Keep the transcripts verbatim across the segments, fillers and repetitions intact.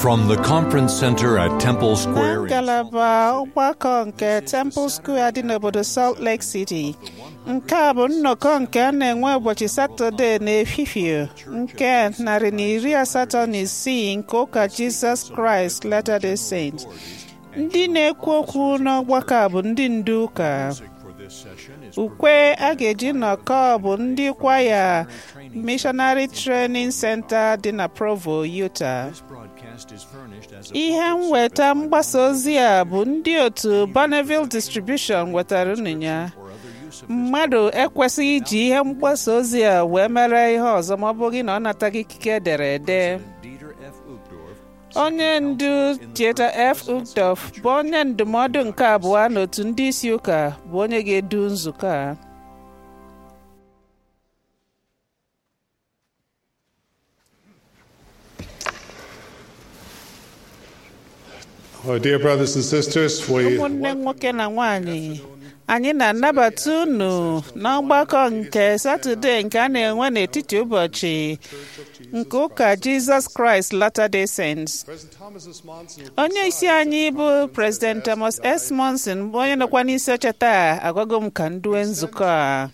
From the conference center at Temple na Square in ngalaba ọgbakọ nke Temple Square dị n'obodo Salt Lake City. Nke a bụ nnọkọ nke a na-enwe ụbọchị Satọde n'efifie nke narị na iri asatọ na isii nke ụka Jesus Christ Latter-day Saints. Ndị na-ekwu okwu n'ọgbakọ a bụ ndị ndu ụka. Ukwe a ga-eji nnọkọ bụ ndị kwaya Missionary Training Center dị na Provo, Utah. Ihe mweta mgbasa ozi a bụ ndị otu Bonneville Distribution wetara unu ya. Mmadụ ekwesịghị iji ihe mgbasa ozi a wee mere ihe ọzọ ma ọ bụghị na ọ nataghị ikike ederede. Onye ndu Dieter F. Uchtdorf bụ onye ndụmọdụ nke abụọ n'otu ndị isi ụka bụ onye ga-edu nzukọ a. Well, dear brothers and sisters, we ụmụnne nwoke na nwanyị, anyị na-anabata unu n'ọgbakọ nke Satọde nke a na-enwe n'etiti ụbọchị nke ụka Jesus Christ Latter-day Saints. Onye isi anyị bụ President Thomas S. Monson bụ onye nọkwa n'isi oche taa agwago m ka ndue nzukọ a.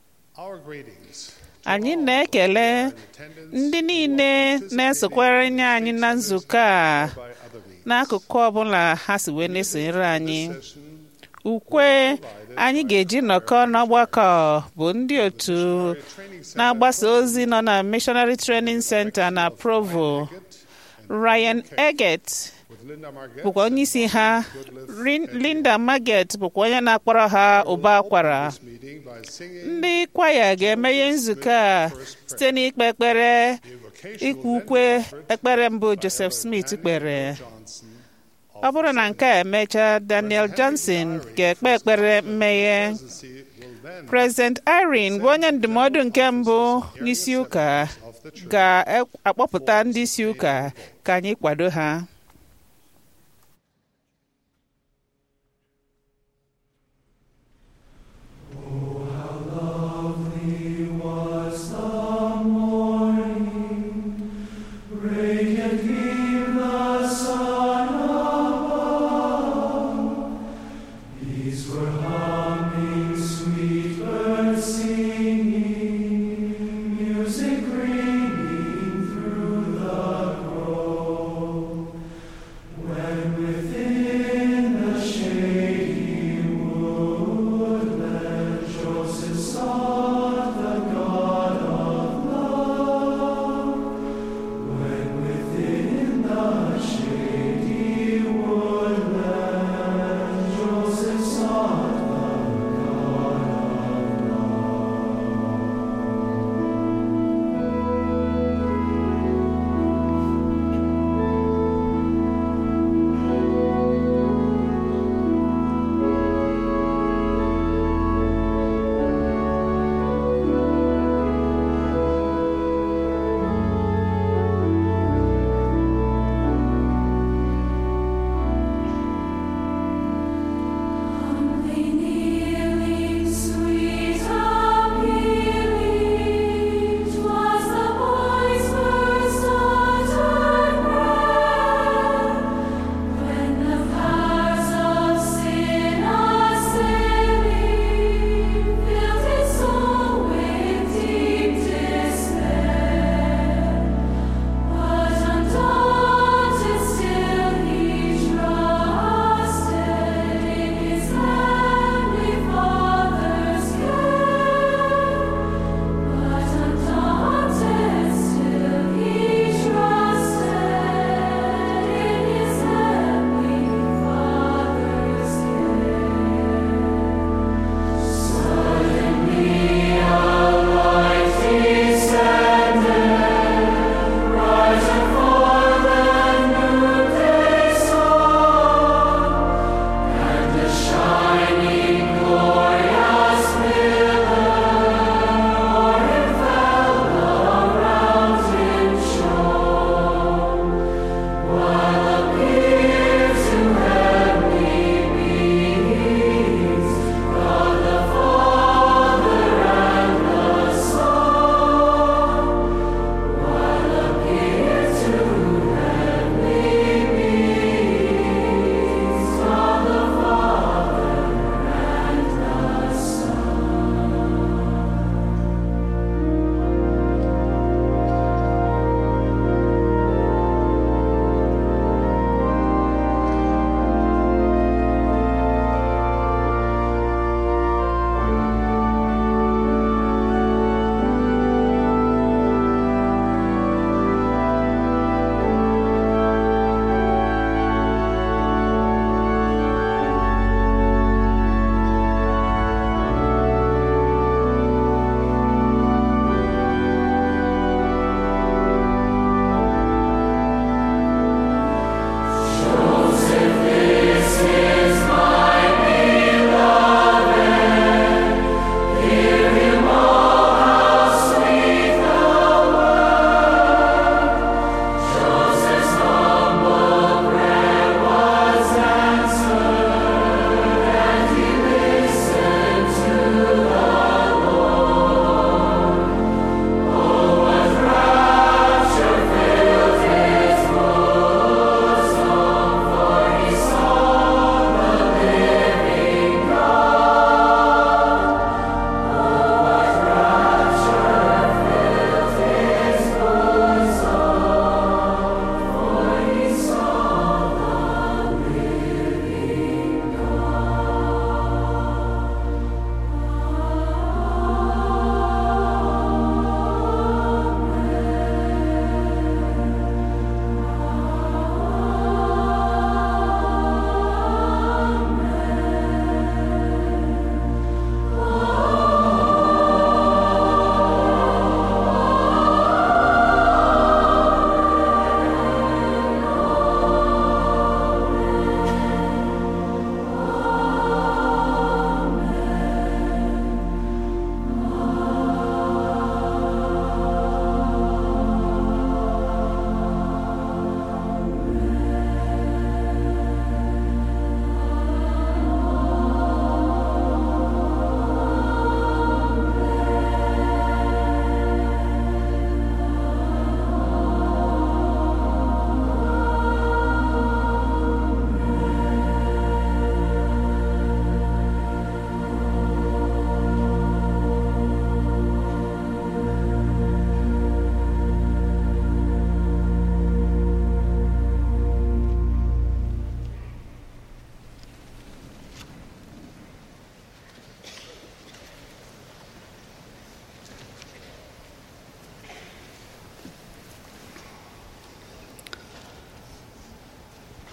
Anyị na-ekele ndị niile na-esokwere nye anyị na nzukọ a n'akụkụ ọbụla ha si wee na-esonyere anyị. Ukwe anyị ga-eji nnọkọ n'ọgbakọ bụ ndị otu na-agbasa ozi nọ na Missionary Training Center na Provo. Ryan Eggett bụkwa onye isi ha. Linda Marget bụkwa onye na-akpọrọ ha ụba akwara. Ndị kwaya ga-emeghe nzukọ a site n'ikpe ekpere ikwu ukwe ekpere mbụ Joseph Smith kpere. Ọ bụrụ na nke a emechaa, Daniel Johnson ga-ekpe ekpere mmeghe. President Irene bụ onye ndụmọdụ nke mbụ n'isi ụka ga-akpọpụta ndị isi ụka ka anyị kwado ha.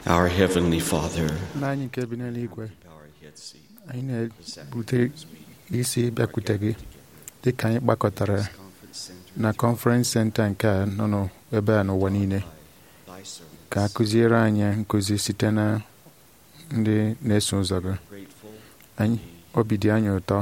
Our Heavenly Father, Nna anyị nke bi n'eluigwe, our head seat, anyị na-ebute isi bịakwute gị dị ka anyị gbakọtara na Conference Center nke a nọ n'ebe a n'ụwa niile ka a kụziere anyị nkụzi site na ndị na-eso ụzọ gị. Anyị obi dị anyị ụtọ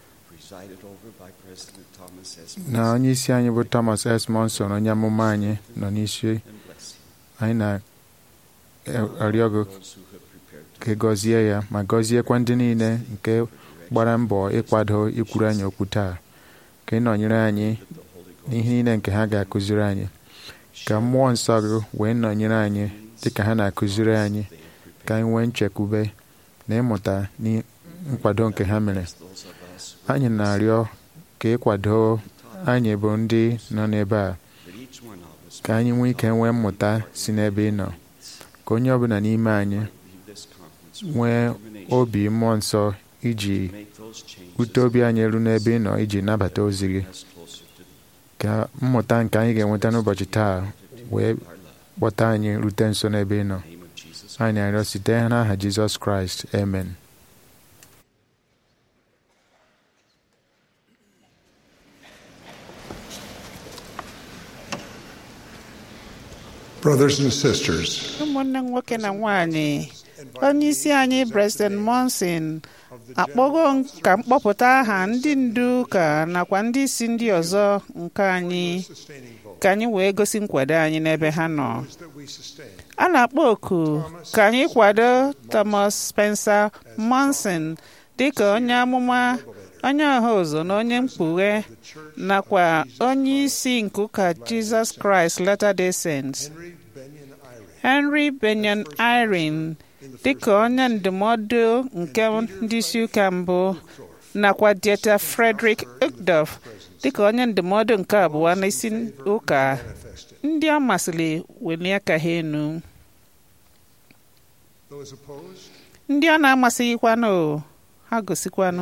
na onye isi anyị bụ Thomas S. Monson, onye amụma anyị, nọ n'isi. Anyị na-arịọ gị ka gọzie ya ma gọziekwa ndị niile nke gbara mbọ ịkwado ikwuru anyị okwu taa, ka ị nọnyere anyị n'ihe niile nke ha ga-akụziri anyị, ka mmụọ nsọ gị wee nọnyere anyị dị ka ha na-akụziri anyị, ka anyị nwee nchekwube na ịmụta nkwado nke ha mere. Anyị na-arịọ ka ịkwado anyị bụ ndị nọ n'ebe a, ka anyị nwee ike nwee mmụta si n'ebe ị nọ, ka onye ọbụla n'ime anyị nwee obi mmụọ nsọ iji ute obi anyị elu n'ebe ị nọ iji nabata ozi gị, ka mmụta nke anyị ga-enweta n'ụbọchị taa wee kpọta anyị rute nso n'ebe ị nọ. Anyị arịọ site n'aha Jizọs Kraịst, amen. Brothers and sisters, ụmụnne nwoke na nwanyị, onye isi anyị President Monson akpọgo ka mkpọpụta aha ndị ndu ụka nakwa ndị isi ndị ọzọ nke anyị, ka anyị wee gosi nkwado anyị n'ebe ha nọ. A na-akpọ oku ka anyị kwado Thomas Spencer Monson dịka onye amụma, onye ọha ụzọ na onye mkpughe, nakwa onye isi nke ụka Jesus Christ Latter-day Saints. Henry Benyon Irene dịka onye ndụmọdụ nke ndị isi ụka mbụ, nakwa Dieter Frederick Uchtdorf dịka onye ndụmọdụ nke abụọ n'isi ụka. Ndị a masịrị welie aka ha enu. Ndị a na-amasịghịkwanụ ha gosikwanụ.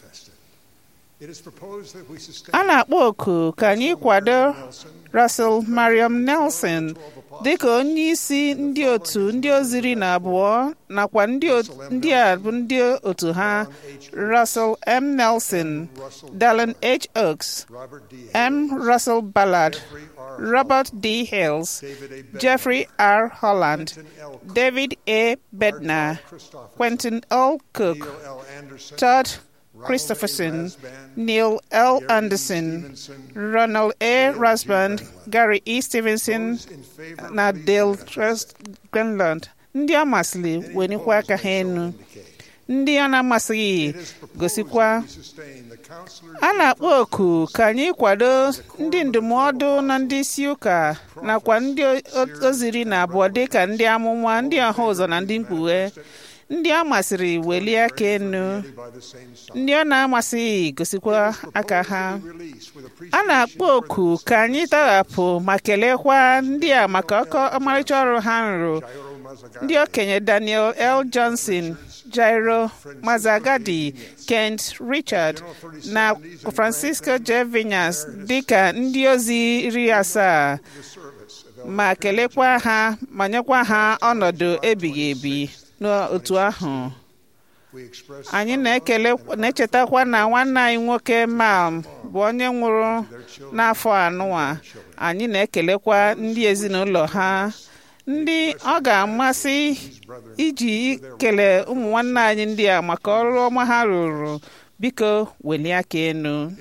A na-akpọ oku ka anyị kwado Russell Mariam Nelson dịka onye isi ndị otu ndị oziri na abụọ, nakwa ndị a bụ ndị otu ha: Russell M. Nelson, Dallin H. Oaks, M. Russell Ballard, Robert D. Hales, Jeffrey R. Holland, David A. Bednar, Quentin L. Cook, Todd Christopherson, Neil L. Anderson, Ronald A. Rasband, Gary E. Stevenson na Dale Trust Grenland. Ndị a masịrị wenikwa aka ha enu. Ndị a na-amasịghị gosikwa. A na-akpọ oku ka anyị kwado ndị ndụmọdụ na ndị isi ụka nakwa ndị oziri na abụọ dịka ndị amụma, ndị ọha ụzọ na ndị mkpughe. Ndị a masịrị welie aka enu. Ndị ọ na-amasịghị gosikwa aka ha. A na-akpọ oku ka anyị taghapụ ma kelekwa ndị a maka ọmarịcha ọrụ ha rụrụ. Ndị okenye Daniel L. Johnson, Jairo Mazagadi, Kent Richard na Francisco J. Vinyas dịka ndị ozi iri asaa, ma kelekwa ha ma nyekwa ha ọnọdụ ebighị ebi n'otu ahụ. Anyị na-echetakwa na nwanne anyị nwoke Malm bụ onye nwụrụ n'afọ anụwa. Anyị na-ekelekwa ndị ezinụlọ ha. Ndị ọ ga-amasị iji kele ụmụ nwanne anyị ndị a maka ọrụ ọma ha rụrụ, biko welie aka enu.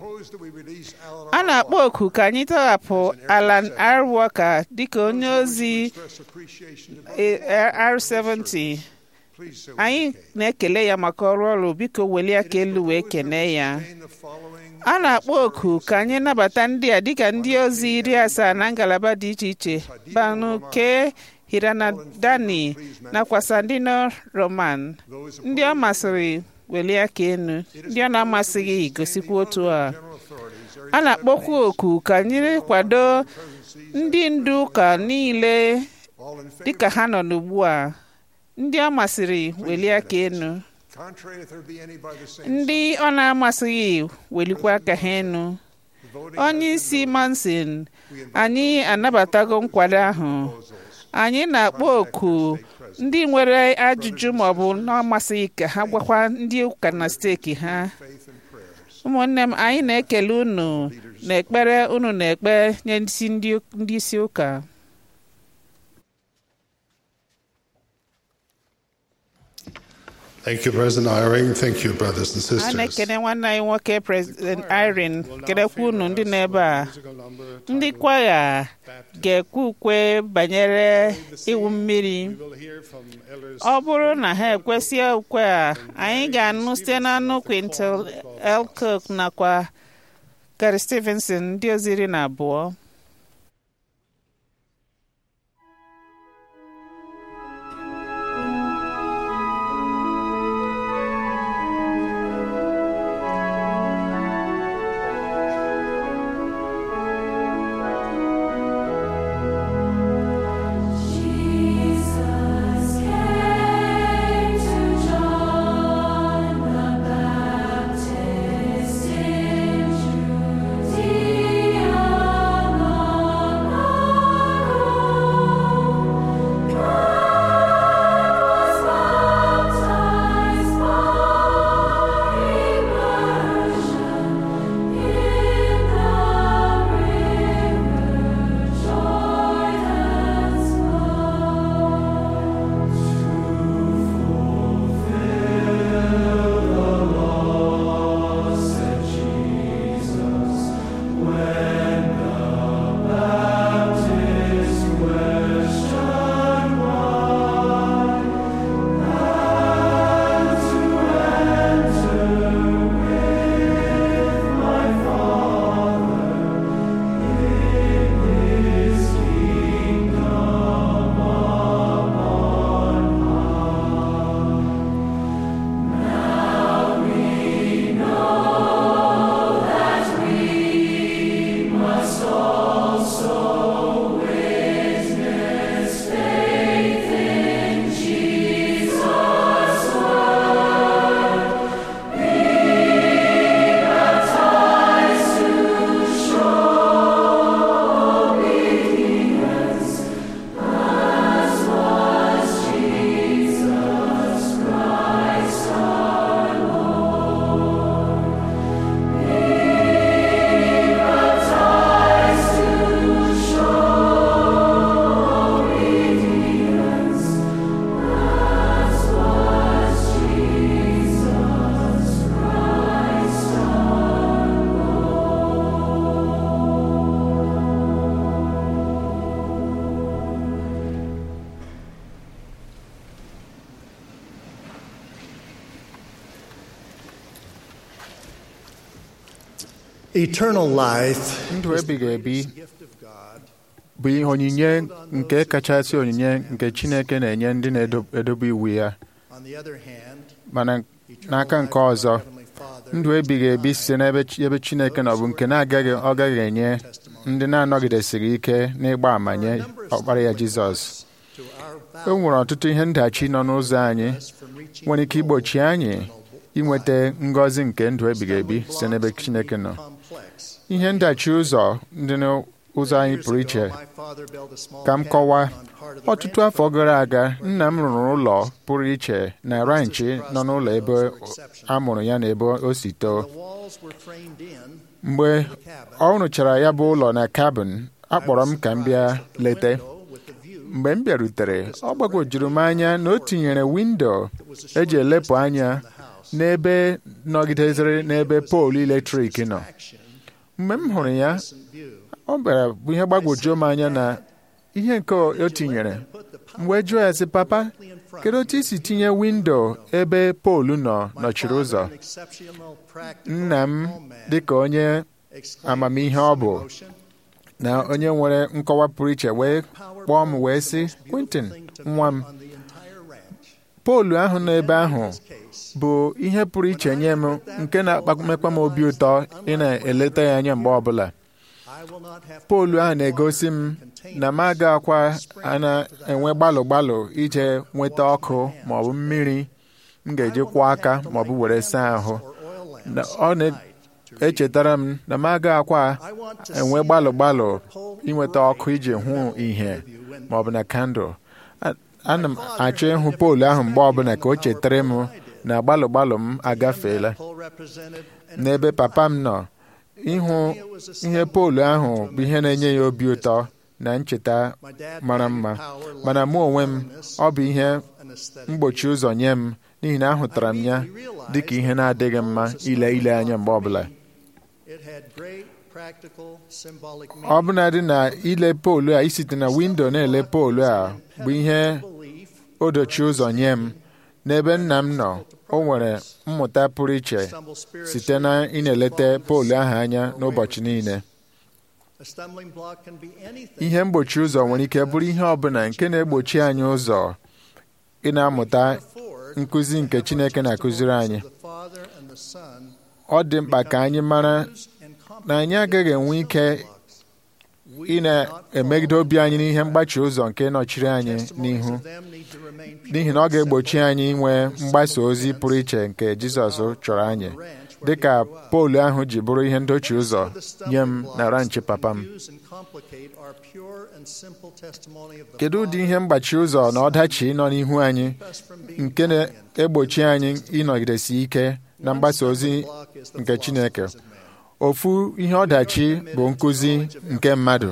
A na-akpọ oku ka anyị tọghapụ Alan R. Walker dịka onye ozi R seventy. Anyị na-ekele ya maka ọrụ ọrụ, biko welie aka elu wee kene ya. A na-akpọ oku ka anyị nabata ndị a dịka ndị ozi iri asaa na ngalaba dị iche iche: Banu K. Hiranandani nakwa Sandino Roman. Ndị ọ masịrị welie aka enu. Ndị ọ na-amasịghị gosikwa otu a. A na-akpọkwa oku ka anyị kwado ndị ndu ụka niile dịka ha nọ n'ugbu a. Ndị ọ masịrị welie aka enu. Ndị ọ na-amasịghị welikwa aka ha enu. Onye isi Monson, anyị anabatago nkwado ahụ. Anyị na-akpọ oku ndị nwere ajụjụ ma ọ bụ na-amasịghị ka ha gwakwa ndị ụka na steeki ha. Ụmụnne m, anyị na-ekele unu na ekpere unu na-ekpe nye ndị isi ụka. Thank you, President Eyring. Thank you, brothers and A sisters. na-ekene nwanne anyị nwoke President Irene, kelekwa unu ndị n'ebe a. Ndị kwaya ga-ekwe ukwe banyere iwu mmiri. Ọ bụrụ na ha ekwesị ukwe a, anyị ga-anụ site n'anụ Quintel L. Cook nakwa Gary Stevenson, ndị ozi iri na abụọ. Eternal life Ndụ is the ebighị ebi greatest gift of God. bụ ihe onyinye nke kachasị onyinye nke Chineke na-enye ndị na-edobe iwu ya. On the other hand, Mana eternal n'aka life nke from our ọzọ, Heavenly Father ndụ ebighị ebi site n'ebe ebe Chineke nọ bụ nke na-agaghị ọ gaghị enye ndị na-anọgidesịrị ike n'ịgba àmà nye ọkpara ya Jizọs. to our E nwere ọtụtụ ihe ndachi nọ n'ụzọ anyị from reaching nwere ike igbochi anyị inweta ngọzi nke ndụ ebighị ebi site n'ebe Chineke nọ. complex. Ihe ndachi ụzọ ndị n'ụzọ anyị pụrụ iche ka m kọwaa. Ọtụtụ afọ gara aga, nna m rụrụ ụlọ pụrụ iche na ranchi nọ n'ụlọ ebe a mụrụ ya na ebe o si too. Mgbe ọ rụchara ya bụ ụlọ na cabin, akpọrọ m ka m bịa lete. Mgbe m bịarutere, ọ gbagwojuru m anya na o tinyere windo eji elepụ anya n'ebe nọgidezere n'ebe poolu eletrik nọ. Mgbe m hụrụ ya, ọ bịara bụ ihe gbagwojuo m anya na ihe nke o tinyere. Mgbe jụọ ya sị, papa, kedu otu isi tinye windo ebe poolu nọ nọchiri ụzọ? Nna m, dịka onye amamihe ọ bụ na onye nwere nkọwa pụrụ iche, wee kpọọ m wee sị, Quintin, nwa m, poolu ahụ nọ ebe ahụ bụ ihe pụrụ iche nye m, nke na-akpamekwa m obi ụtọ ị na-eleta ya anya mgbe ọbụla. Poolu ahụ na-egosi m na m agakwa na-enwe gbalụ gbalụ ije nweta ọkụ maọbụ mmiri m ga-eji kwụọ aka maọbụ were saa ahụ. Ọ na-echetara m na m agakwa enwe gbalụ gbalụ inweta ọkụ iji hụ ihe maọbụ na kandụl. ana m achọ ịhụ poolu ahụ mgbe ọbụla ka o chetara m na gbalụ gbalụ m agafeela. N'ebe papa m nọ, ịhụ ihe poolu ahụ bụ ihe na-enye ya obi ụtọ na ncheta mara mma, mana mụ onwe m ọ bụ ihe mgbochi ụzọ nye m n'ihi na ahụtara m ya dị ka ihe na-adịghị mma ile ile anya mgbe ọbụla. Ọ bụnadị na ile poolu a, isite na windo na-ele poolu a bụ ihe odochi ụzọ nye m. N'ebe nna m nọ, o nwere mmụta pụrụ iche site na ị na-elete poolu ahụ anya n'ụbọchị niile. Ihe mgbochi ụzọ nwere ike bụrụ ihe ọbụla nke na-egbochi anyị ụzọ ị na-amụta nkụzi nke Chineke na-akụziri anyị. Ọ dị mkpa ka anyị mara na anyị agaghị enwe ike ị na-emegide obi anyị n'ihe mgbachi ụzọ nke nọchiri anyị n'ihu, n'ihi na ọ ga-egbochi anyị inwe mgbasa ozi pụrụ iche nke Jizọs chọrọ anyị, dịka poolu ahụ ji bụrụ ihe ndochi ụzọ nye m na ranchị papa m. Kedu ụdị ihe mgbachi ụzọ na ọdachi nọ n'ihu anyị nke na-egbochi anyị ịnọgidesi ike na mgbasa ozi nke Chineke? Ofu ihe ọdachi bụ nkụzi nke mmadụ.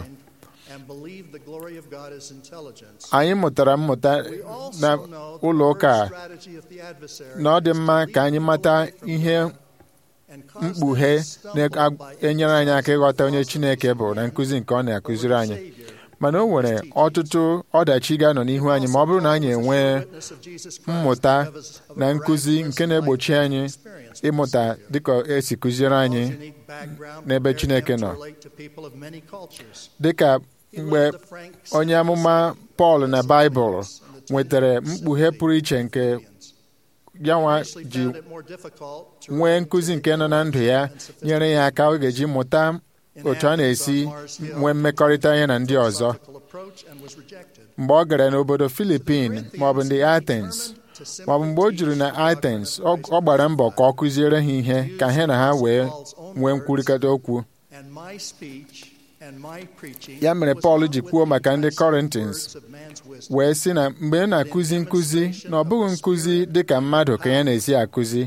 Anyị mụtara mmụta na ụlọ ụka na ọ dị mma ka anyị mata ihe mkpughe na-enyere anyị aka ịghọta onye Chineke bụ na nkụzi nke ọ na-akụziri anyị. Mana o nwere ọtụtụ ọdachi ga-anọ n'ihu anyị ma ọ bụrụ na anyị enwee mmụta na nkụzi nke na-egbochi anyị ịmụta dịka esi kụziere anyị n'ebe Chineke nọ. Dịka mgbe onye amụma Pọl na Baịbụl nwetara mkpughe pụrụ iche nke ya nwa ji nwee nkụzi nke nọ na ndụ ya, nyere ya aka ọ ga-eji mụta otu a na-esi nwee mmekọrịta ya na ndị ọzọ. Mgbe ọ gara n'obodo Filipin maọbụ ndị Athens, maọbụ mgbe o juru na Athens, ọ gbara mbọ ka ọ kụziere ha ihe ka ha na ha wee nwee nkwurịta okwu. Ya mere Pọl ji kwuo maka ndị Kọrintins wee sị na mgbe ị na-akụzi nkụzi na ọ bụghị nkụzi dị ka mmadụ ka ya na-esi akụzi,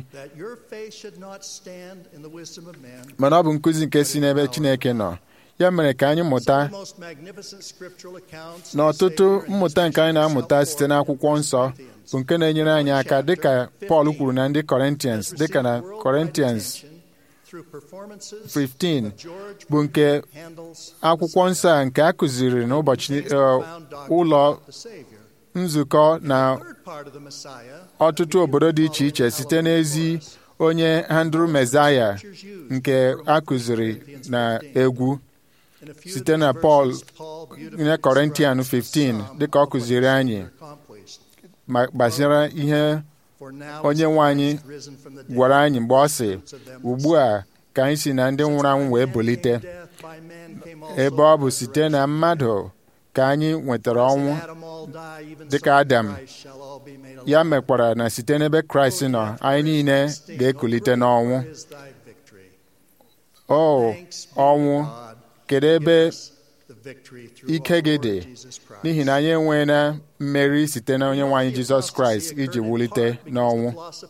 mana ọ bụ nkụzi nke si n'ebe Chineke nọ. Ya mere ka anyị mụta na ọtụtụ mmụta nke anyị na-amụta site n'akwụkwọ nsọ bụ nke na-enyere anyị aka, dịka Pọl kwuru na ndị Kọrintins, dịka na Kọrintins fifteen bụ nke akwụkwọ nsọ a nke a kụziri n'ụbọchị ụlọ nzukọ na ọtụtụ obodo dị iche iche site n'ezi onye Andrew Mezaya nke a kụziri na egwu site na Pọl na Kọrintian fifteen, dịka ọ kụziri anyị ma gbasara ihe onye nwe anyị gwara anyị mgbe ọ sị, ugbu a ka anyị si na ndị nwụrụ anwụ wee bulite, ebe ọ bụ site na mmadụ ka anyị nwetara ọnwụ dịka Adam. Ya mekwara na site n'ebe Kraịst nọ, anyị niile ga-ekulite n'ọnwụ. O ọnwụ, kedu ebe ike gị dị? N'ihi na anyị enweela mmeri site na onye nwe anyị Jizọs Kraịst iji wulite n'ọnwụ.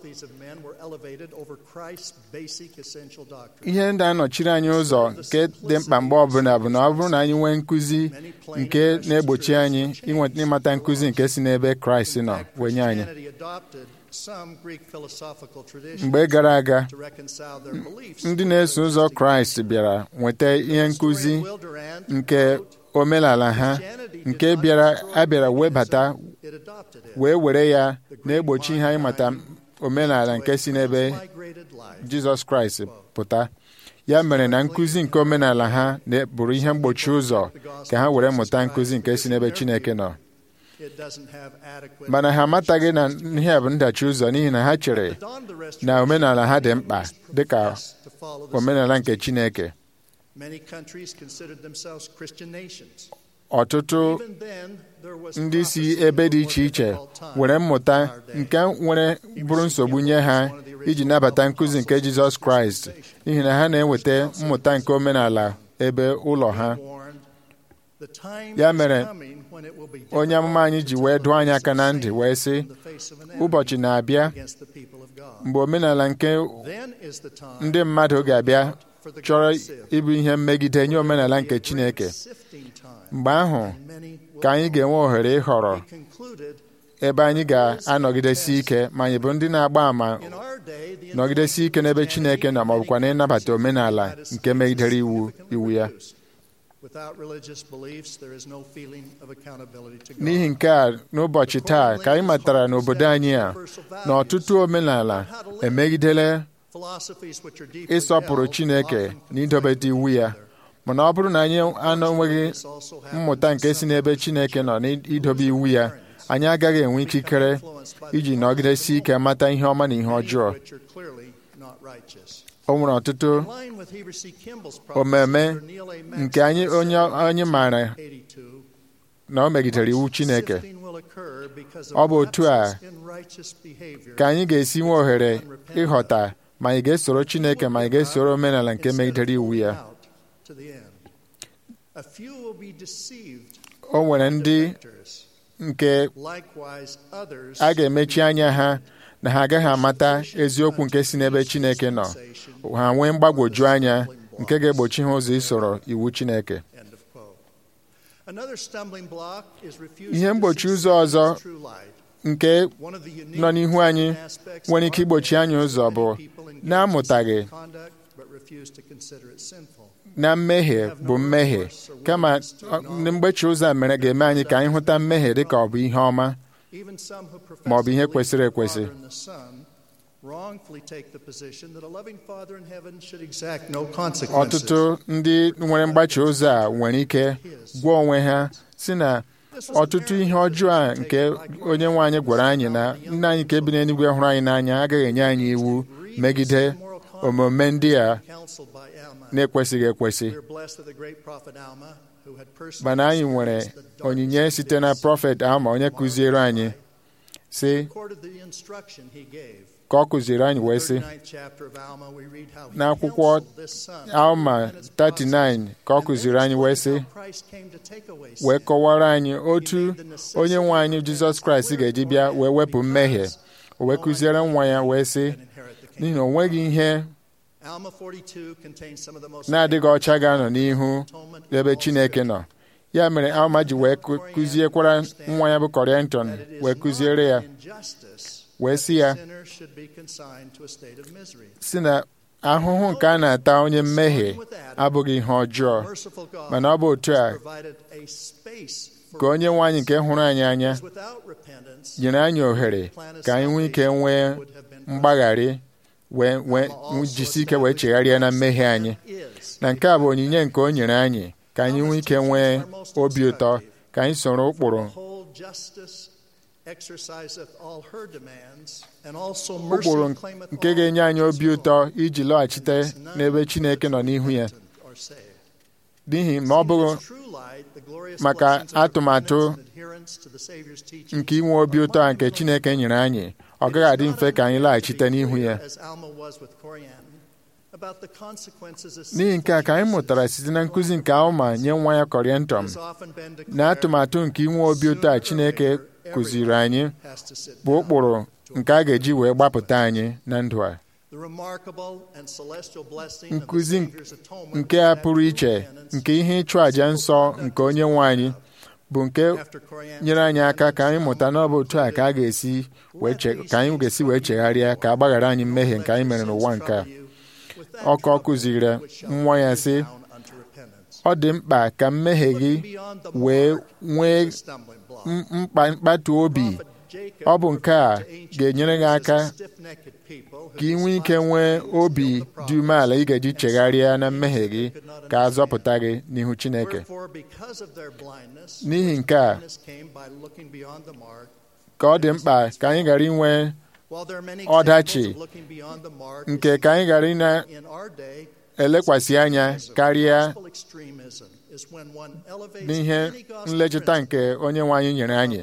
Ihe ndị anọchiri anyị ụzọ nke dị mkpa mgbe ọbụla bụ na ọ bụrụ na anyị nwee nkụzi nke na-egbochi anyị inweta ịmata nkụzi nke si n'ebe Kraịst nọ wee nye anyị. Mgbe gara aga, ndị na-eso ụzọ Kraịst bịara nweta ihe nkụzi nke omenala ha nke bịara abịara webata wee were ya na-egbochi ha ịmata omenala nke si n'ebe Jizọs Kraịst pụta. Ya mere na nkụzi nke omenala ha bụrụ ihe mgbochi ụzọ ka ha were mụta nkụzi nke si n'ebe Chineke nọ. Mana ha amataghị na ihe a bụ ndachi ụzọ, n'ihi na ha chere na omenala ha dị mkpa dịka omenala nke Chineke. Ọtụtụ ndị si ebe dị iche iche were mmụta nke nwere bụrụ nsogbu nye ha iji nabata nkụzi nke Jizọs Kraịst, n'ihi na ha na-eweta mmụta nke omenala ebe ụlọ ha. Ya mere onye amụma anyị ji wee dụọ anyị aka na ntị wee sị ụbọchị na-abịa mgbe omenala nke ndị mmadụ ga-abịa chọrọ ịbụ ihe mmegide nye omenala nke Chineke. Mgbe ahụ ka anyị ga-enwe ohere ịhọrọ ebe anyị ga-anọgidesi ike ma anyị bụ ndị na-agba àmà nọgidesi ike n'ebe Chineke nọ ma ọ bụkwa na ịnabata omenala nke megidere iwu iwu ya. N'ihi nke a n'ụbọchị taa ka anyị matara n'obodo anyị a na ọtụtụ omenala emegidela ịsọpụrụ Chineke na idobeta iwu ya, mana ọ bụrụ na anyị anọnweghị mmụta nke si n'ebe Chineke nọ n'idobe iwu ya, anyị agaghị enwe ikikere iji nọgidesi ike mata ihe ọma na ihe ọjọọ. O nwere ọtụtụ omeme nke anyị onye anyị maara na o megidere iwu Chineke. Ọ bụ otu a ka anyị ga-esi nwee ohere ịghọta ma anyị ga-esoro Chineke ma anyị ga-esoro omenala nke megidere iwu ya. O nwere ndị nke a ga-emechi anya ha na ha agaghị amata eziokwu nke si n'ebe Chineke nọ, ha nwee mgbagwoju anya nke ga-egbochi ha ụzọ isoro iwu Chineke. Ihe mgbochi ụzọ ọzọ nke nọ n'ihu anyị nwere ike igbochi anyị ụzọ bụ na-amụtaghị na mmehie bụ mmehie, kama mgbechi ụzọ a mere ga-eme anyị ka anyị hụta mmehie dị ka ọ bụ ihe ọma ma ọ bụ ihe kwesịrị ekwesị. Ọtụtụ ndị nwere mgbachi ụzọ a nwere ike gwa onwe ha si na ọtụtụ ihe ọjọọ a nke onye nwe anyị gwara anyị na nna anyị nke bi n'eluigwe hụrụ anyị n'anya agaghị enye anyị iwu megide omume ndị a na-ekwesịghị ekwesị. Mana anyị nwere onyinye site na prọfet Alma, onye kụziere anyị sị ka ọ kụziere anyị wee sị n'akwụkwọ Alma thirty nine ka ọ kụziere anyị wee sị wee kọwara anyị otu onye nwe anyị Jizọs Kraịst ga-eji bịa wee wepụ mmehie. O wee kụziere nwa ya wee sị n'ihi na o nweghị ihe na-adịghị ọcha ga-anọ n'ihu ebe Chineke nọ. Ya mere Alma ji wee kụziekwara nwa ya bụ Kọrịntọn wee kụziere ya wee sị ya si na ahụhụ nke a na-ata onye mmehie abụghị ihe ọjọọ, mana ọ bụ otu a ka onye nwe anyị nke hụrụ anyị anya nyere anyị ohere ka anyị nwee ike nwee mgbagharị wee wee jisi ike wee chegharịa na mmehie anyị. Na nke a bụ onyinye nke o nyere anyị ka anyị nwee ike nwee obi ụtọ ka anyị soro ụkpụrụ ụkpụrụ nke ga-enye anyị obi ụtọ iji lọghachite n'ebe Chineke nọ n'ihu ya. N'ihi ma ọ bụghị maka atụmatụ nke inwe obi ụtọ a nke Chineke nyere anyị, ọ gaghị adị mfe ka anyị laghachite n'ihu ya. N'ihi nke a ka anyị mụtara site na nkụzi nke Alma nye nwa ya Kọrịntọn na atụmatụ nke inwe obi ụtọ a Chineke kụziri anyị bụ ụkpụrụ nke a ga-eji wee gbapụta anyị na ndụ a. Nkụzi nke a pụrụ iche nke ihe ịchụ àjà nsọ nke onye nwe anyị bụ nke nyere anyị aka ka anyị mụta na ọ bụ otu a ka a ga-esi ka anyị ga-esi wee chegharịa ka a gbaghara anyị mmehie nke anyị mere n'ụwa nke a. Ọkọ ọ kụziri nwa ya sị ọ dị mkpa ka mmehie gị wee nwee mkpatu obi. Ọ bụ nke a ga-enyere gị aka ka ị nwee ike nwee obi dị umeala ị ga-eji chegharịa na mmehie gị ka a zọpụta gị n'ihu Chineke. N'ihi nke a ka ọ dị mkpa ka anyị ghara inwe ọdachi nke ka anyị ghara ị na-elekwasị anya karịa n'ihe nlecheta nke onye nwe anyị nyere anyị.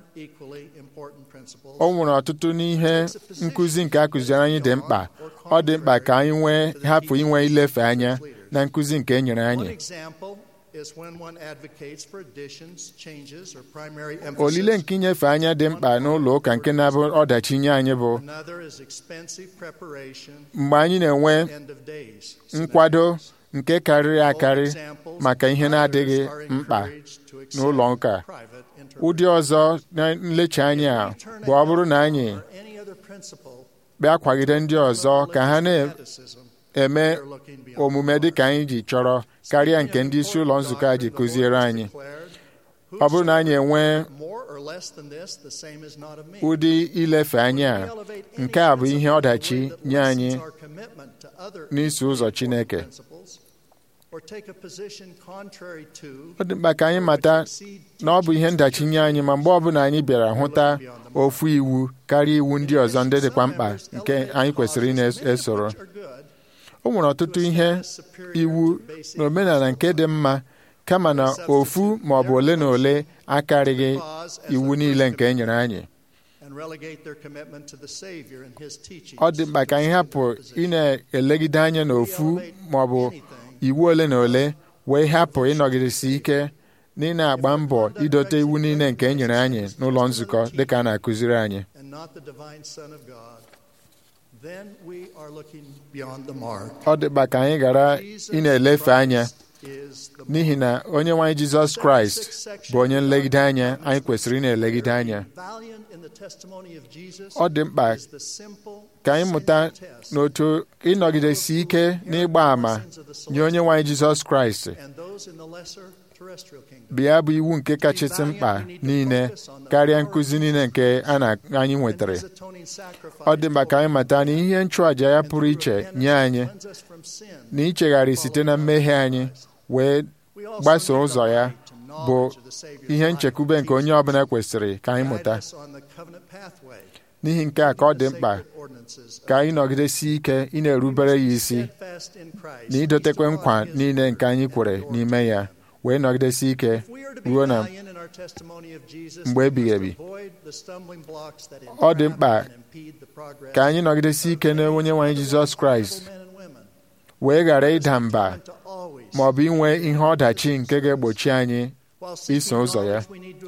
O nwere ọtụtụ n'ihe nkụzi nke a kụziere anyị dị mkpa. Ọ dị mkpa ka anyị nwee hapụ inwe ilefe anya na nkụzi nke e nyere anyị. is when one advocates for additions, changes, or primary olile emphasis. nke inyefe anya dị mkpa n'ụlọ ụka nke na-abụ ọdachi nye anyị bụ Another is expensive preparation, mgbe anyị na-enwe end of days. nkwado nke karịrị Both akarị examples maka ihe na-adịghị are mkpa encouraged to accept n'ụlọ ụka. private Ụdị ọzọ na nlecha anya a bụ ọ bụrụ na anyị or any other principle bịa kwagide ndị ọzọ ka ha fanaticism, na-eme they're looking beyond omume dị ka anyị ji chọrọ karịa nke ndị isi ụlọ nzukọ a ji kụziere anyị. Ọ bụrụ na anyị enwe more or less than this, the same is not of me. ụdị ilefe anya a, nke a bụ ihe ọdachi nye anyị n'iso ụzọ Chineke. Ọ dị mkpa ka anyị mata na ọ bụ ihe ndachi nye anyị ma mgbe ọbụla anyị bịara hụta ofu iwu karịa iwu ndị ọzọ ndị dịkwa mkpa nke anyị kwesịrị ị na-esoro. O nwere ọtụtụ ihe iwu na omenala nke dị mma kama na ofu ma ọ bụ ole na ole akarịghị iwu niile nke e nyere anyị. Ọ dị mkpa ka anyị hapụ ị na-elegide anya n'ofu ma ọ bụ iwu ole na ole wee hapụ ịnọgidesi ike na ị na-agba mbọ idote iwu niile nke e nyere anyị n'ụlọ nzukọ dịka a na-akụziri anyị. Ọ dị mkpa ka anyị ghara ị na-elefe anya n'ihi na onye nwe anyị Jizọs Kraịst bụ onye nlegide anya anyị kwesịrị ị na-elegide anya. Ọ dị mkpa ka anyị mụta n'otu ịnọgidesi ike n'ịgba àmà nye onye nwe anyị Jizọs Kraịst bịa bụ iwu nke kachasị mkpa niile karịa nkụzi niile nke anyị nwetara. Ọ dị mkpa ka anyị mata na ihe nchụàjà ya pụrụ iche nye anyị na ichegharị site na mmehie anyị wee gbasoo ụzọ ya bụ ihe nchekwube nke onye ọbụla kwesịrị ka anyị mụta. N'ihi nke a ka ọ dị mkpa ka anyị nọgidesi ike ị na-erubere ya isi na idotekwe nkwa niile nke anyị kwere n'ime ya wee nọgidesi ike ruo na mgbe ebighị ebi. Ọ dị mkpa ka anyị nọgidesi ike na onye nwe anyị Jizọs Kraịst wee ghara ịda mba ma ọ bụ inwe ihe ọdachi nke ga-egbochi anyị iso ụzọ ya.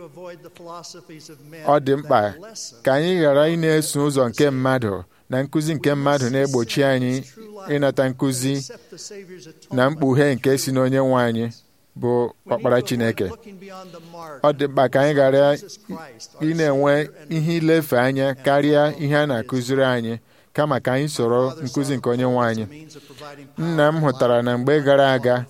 Ọ dị mkpa ka anyị ghara ị na-eso ụzọ nke mmadụ na nkụzi nke mmadụ na-egbochi anyị ịnata nkụzi na mkpughe nke si n'onye nwe anyị bụ ọkpara Chineke. Ọ dị mkpa ka anyị ghara ị na-enwe ihe ilefe anya karịa ihe a na-akụziri anyị kama ka anyị soro nkụzi nke onye nwe anyị. Nna m hụtara na mgbe gara aga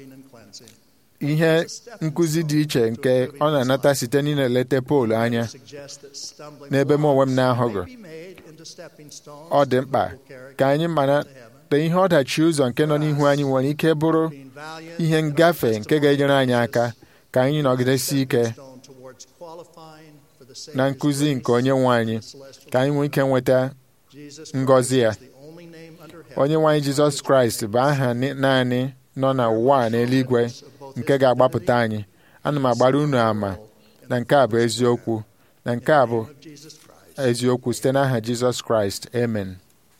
ihe nkụzi dị iche nke ọ na-anata site n'ịna-eleta poolu anya n'ebe m onwe m na-ahụghị. Ọ dị mkpa ka anyị mara na ihe ọdachi ụzọ nke nọ n'ihu anyị nwere ike bụrụ ihe ngafe nke ga-enyere anyị aka ka anyị nọgidesi ike na nkụzi nke onye nwe anyị ka anyị nwee ike nweta ngọzi ya. Onye nwe anyị Jizọs Kraịst bụ aha naanị nọ n'ụwa n'eluigwe nke ga-agbapụta anyị. Ana m agbara unu ama na nke a bụ eziokwu na nke a bụ eziokwu site n'aha Jizọs Kraịst. Amen.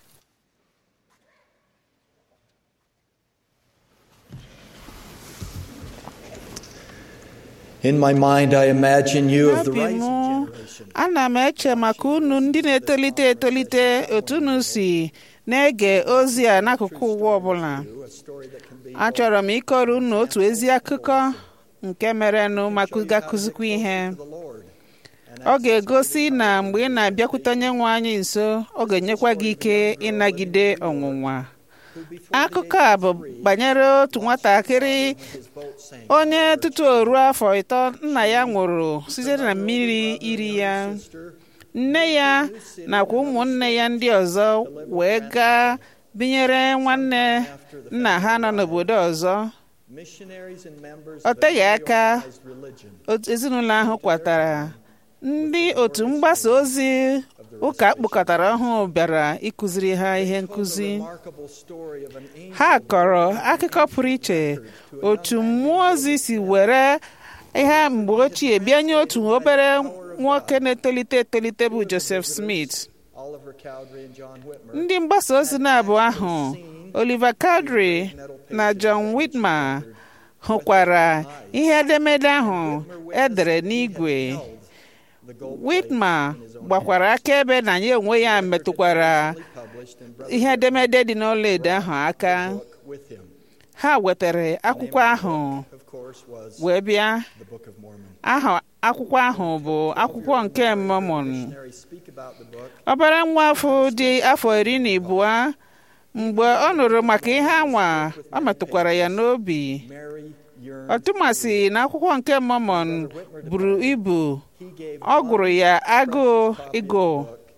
In my mind, I imagine you of the rising generation. Ana m eche maka unu ndị na-etolite etolite otu unu si na-ege ozi a n'akụkụ ụwa ọbụla. Achọrọ m ịkọrọ unu otu ezi akụkọ nke merenụ maka gakụzikwa ihe. Ọ ga-egosi na mgbe ị na-abịakwute onye nwe anyị nso, ọ ga-enyekwa gị ike ịnagide ọnwụnwa. Akụkọ a bụ banyere otu nwatakịrị onye tutu o ruo afọ ịtọ nna ya nwụrụ site na mmiri iri ya. Nne ya nakwa ụmụnne ya ndị ọzọ wee gaa binyere nwanne nna ha nọ n'obodo ọzọ. Ọ teghị aka ezinụlọ ahụ kwatara ndị otu mgbasa ozi ụka kpụkọtara ọhụụ bịara ịkụziri ha ihe nkụzi. Ha kọrọ akụkọ pụrụ iche otu mmụọ ozi si were ihe mgbe ochie bịanye otu obere nwoke na-etolite etolite bụ Joseph Smith. Ndị mgbasa ozi na-abụ ahụ Oliver Cowdery na John Whitmer hụkwara ihe edemede ahụ edere n'igwe. Whitmer gbakwara akaebe na ya onwe ya metụkwara ihe edemede dị n'ọlaedo ahụ aka. Ha wetara akwụkwọ ahụ wee bịa. Aha akwụkwọ ahụ bụ akwụkwọ nke Mormon. Ọbara nwa afọ dị afọ iri na abụọ mgbe ọ nụrụ maka ihe anwa ọ metụkwara ya n'obi. Ọtụmasị na akwụkwọ nke Mormon buru ibu, ọ gụrụ ya agụụ ịgụ.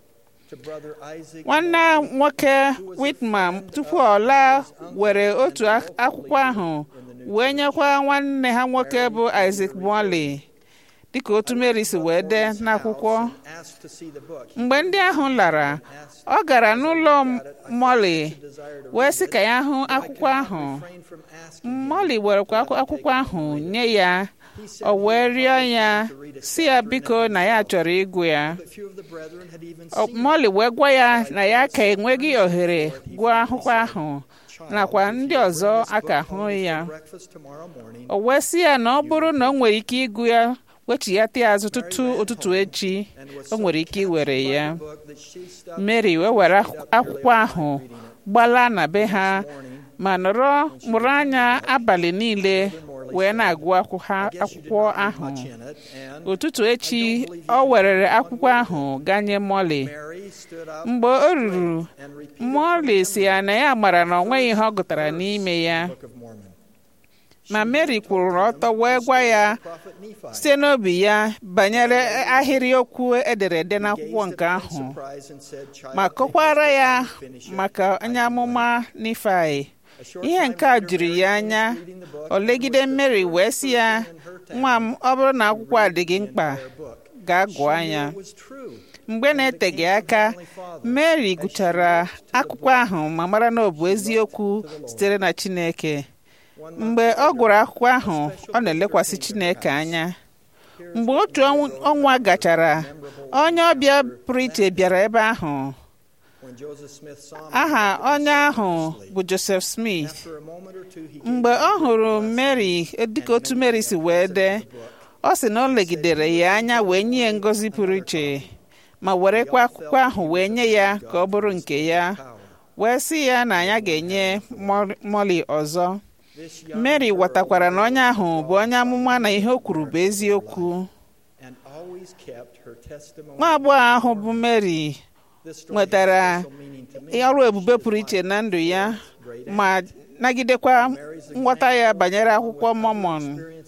Nwanne nwoke Whitmer tupu ọ laa were otu akwụkwọ ahụ wee nyekwa nwanne ha nwoke bụ Isaac Morley dịka otu Mary si wee dee n'akwụkwọ. Mgbe ndị ahụ lara, ọ gara n'ụlọ Morley wee sị ka ya hụ akwụkwọ ahụ. Morley werekwa akwụkwọ ahụ nye ya, o wee rịọ ya si ya biko na ya chọrọ ịgụ ya. Morley wee gwa ya na ya ka enweghị ohere gụọ akwụkwọ ahụ nakwa ndị ọzọ aka hụ ya. O wee sị ya na ọ bụrụ na o nwere ike ịgụ ya wechighata ya azụ tutu ụtụtụ echi, o nwere ike iwere ya. Mary wee were akwụkwọ ahụ gbalaa na be ha ma nọrọ mụrụ anya abalị niile wee na-agụ akwụkwọ ahụ. Ụtụtụ echi o werere akwụkwọ ahụ ganye Morley. Mgbe o ruru, Morley si ya na ya mara na o nweghị ihe ọ gụtara n'ime ya. Ma Mary kwụrụ ọtọ wee gwa ya site n'obi ya banyere ahịrị okwu ederede n'akwụkwọ nke ahụ, ma kọkwara ya maka onye amụma Nifai. Ihe nke a juru ya anya. O legide Mary wee sị ya, nwa m, ọ bụrụ na akwụkwọ a dị gị mkpa, gaa gụọ ya. Mgbe na-eteghị aka, Mary gụchara akwụkwọ ahụ ma mara na ọ bụ eziokwu sitere na Chineke. Mgbe ọ gụrụ akwụkwọ ahụ, ọ na-elekwasị Chineke anya. Mgbe otu ọnwa gachara, onye ọbịa pụrụ iche bịara ebe ahụ. Aha onye ahụ bụ Joseph Smith. Mgbe ọ hụrụ Mary dịka otu Mary si wee dee, ọ sị na ọ legidere ya anya wee nye ngọzi pụrụ iche, ma werekwa akwụkwọ ahụ wee nye ya ka ọ bụrụ nke ya, wee sị ya na ya ga-enye Morley ọzọ. Mary ghọtakwara na onye ahụ bụ onye amụma na ihe o kwuru bụ eziokwu. Nwa agbọghọ ahụ bụ Mary nwetara ọrụ ebube pụrụ iche na ndụ ya ma nagidekwa nghọta ya banyere akwụkwọ Mormon.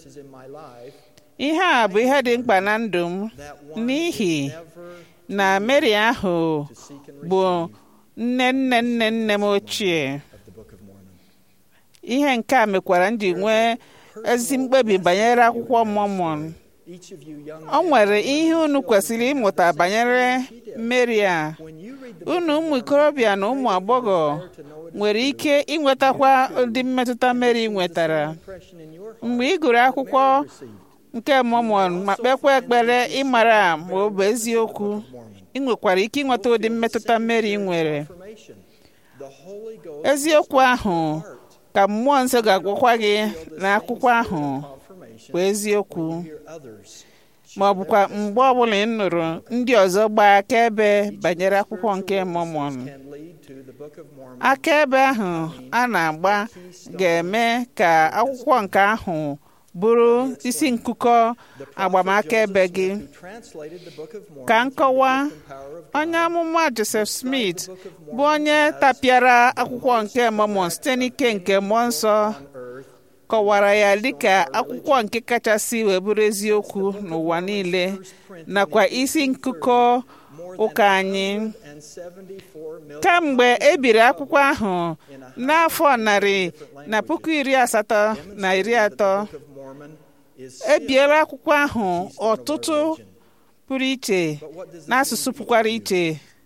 Ihe a bụ ihe dị mkpa na ndụ m n'ihi na Mary ahụ bụ nne nne nne nne m ochie. Ihe nke a mekwara m ji nwee ezi mkpebi banyere akwụkwọ Mormon. O nwere ihe unu kwesịrị ịmụta banyere Mary a. Unu ụmụ ikorobịa na ụmụ agbọghọ nwere ike inwetakwa ụdị mmetụta Mary nwetara. Mgbe ị gụrụ akwụkwọ nke Mormon ma kpekwa ekpere ịmara ma ọ bụ eziokwu, ị nwekwara ike inweta ụdị mmetụta Mary nwere. Eziokwu ahụ ka mmụọ nsọ ga-agwakwa gị na akwụkwọ ahụ bụ eziokwu. Ma ọ bụkwa mgbe ọbụla ị nụrụ ndị ọzọ gbaa akaebe banyere akwụkwọ nke Mormon, akaebe ahụ a na-agba ga-eme ka akwụkwọ nke ahụ bụrụ isi nkụkọ agbamakaebe gị. Ka nkọwa, onye amụma Joseph Smith bụ onye tapịara akwụkwọ nke Mormon site n'ike nke mmụọ nsọ, kọwara ya dịka akwụkwọ nke kachasị wee bụrụ eziokwu n'ụwa niile nakwa isi nkụkọ ụka anyị. Kamgbe e biri akwụkwọ ahụ n'afọ narị na puku iri asatọ na iri atọ, e biela akwụkwọ ahụ ọtụtụ pụrụ iche n'asụsụ pụkwara iche.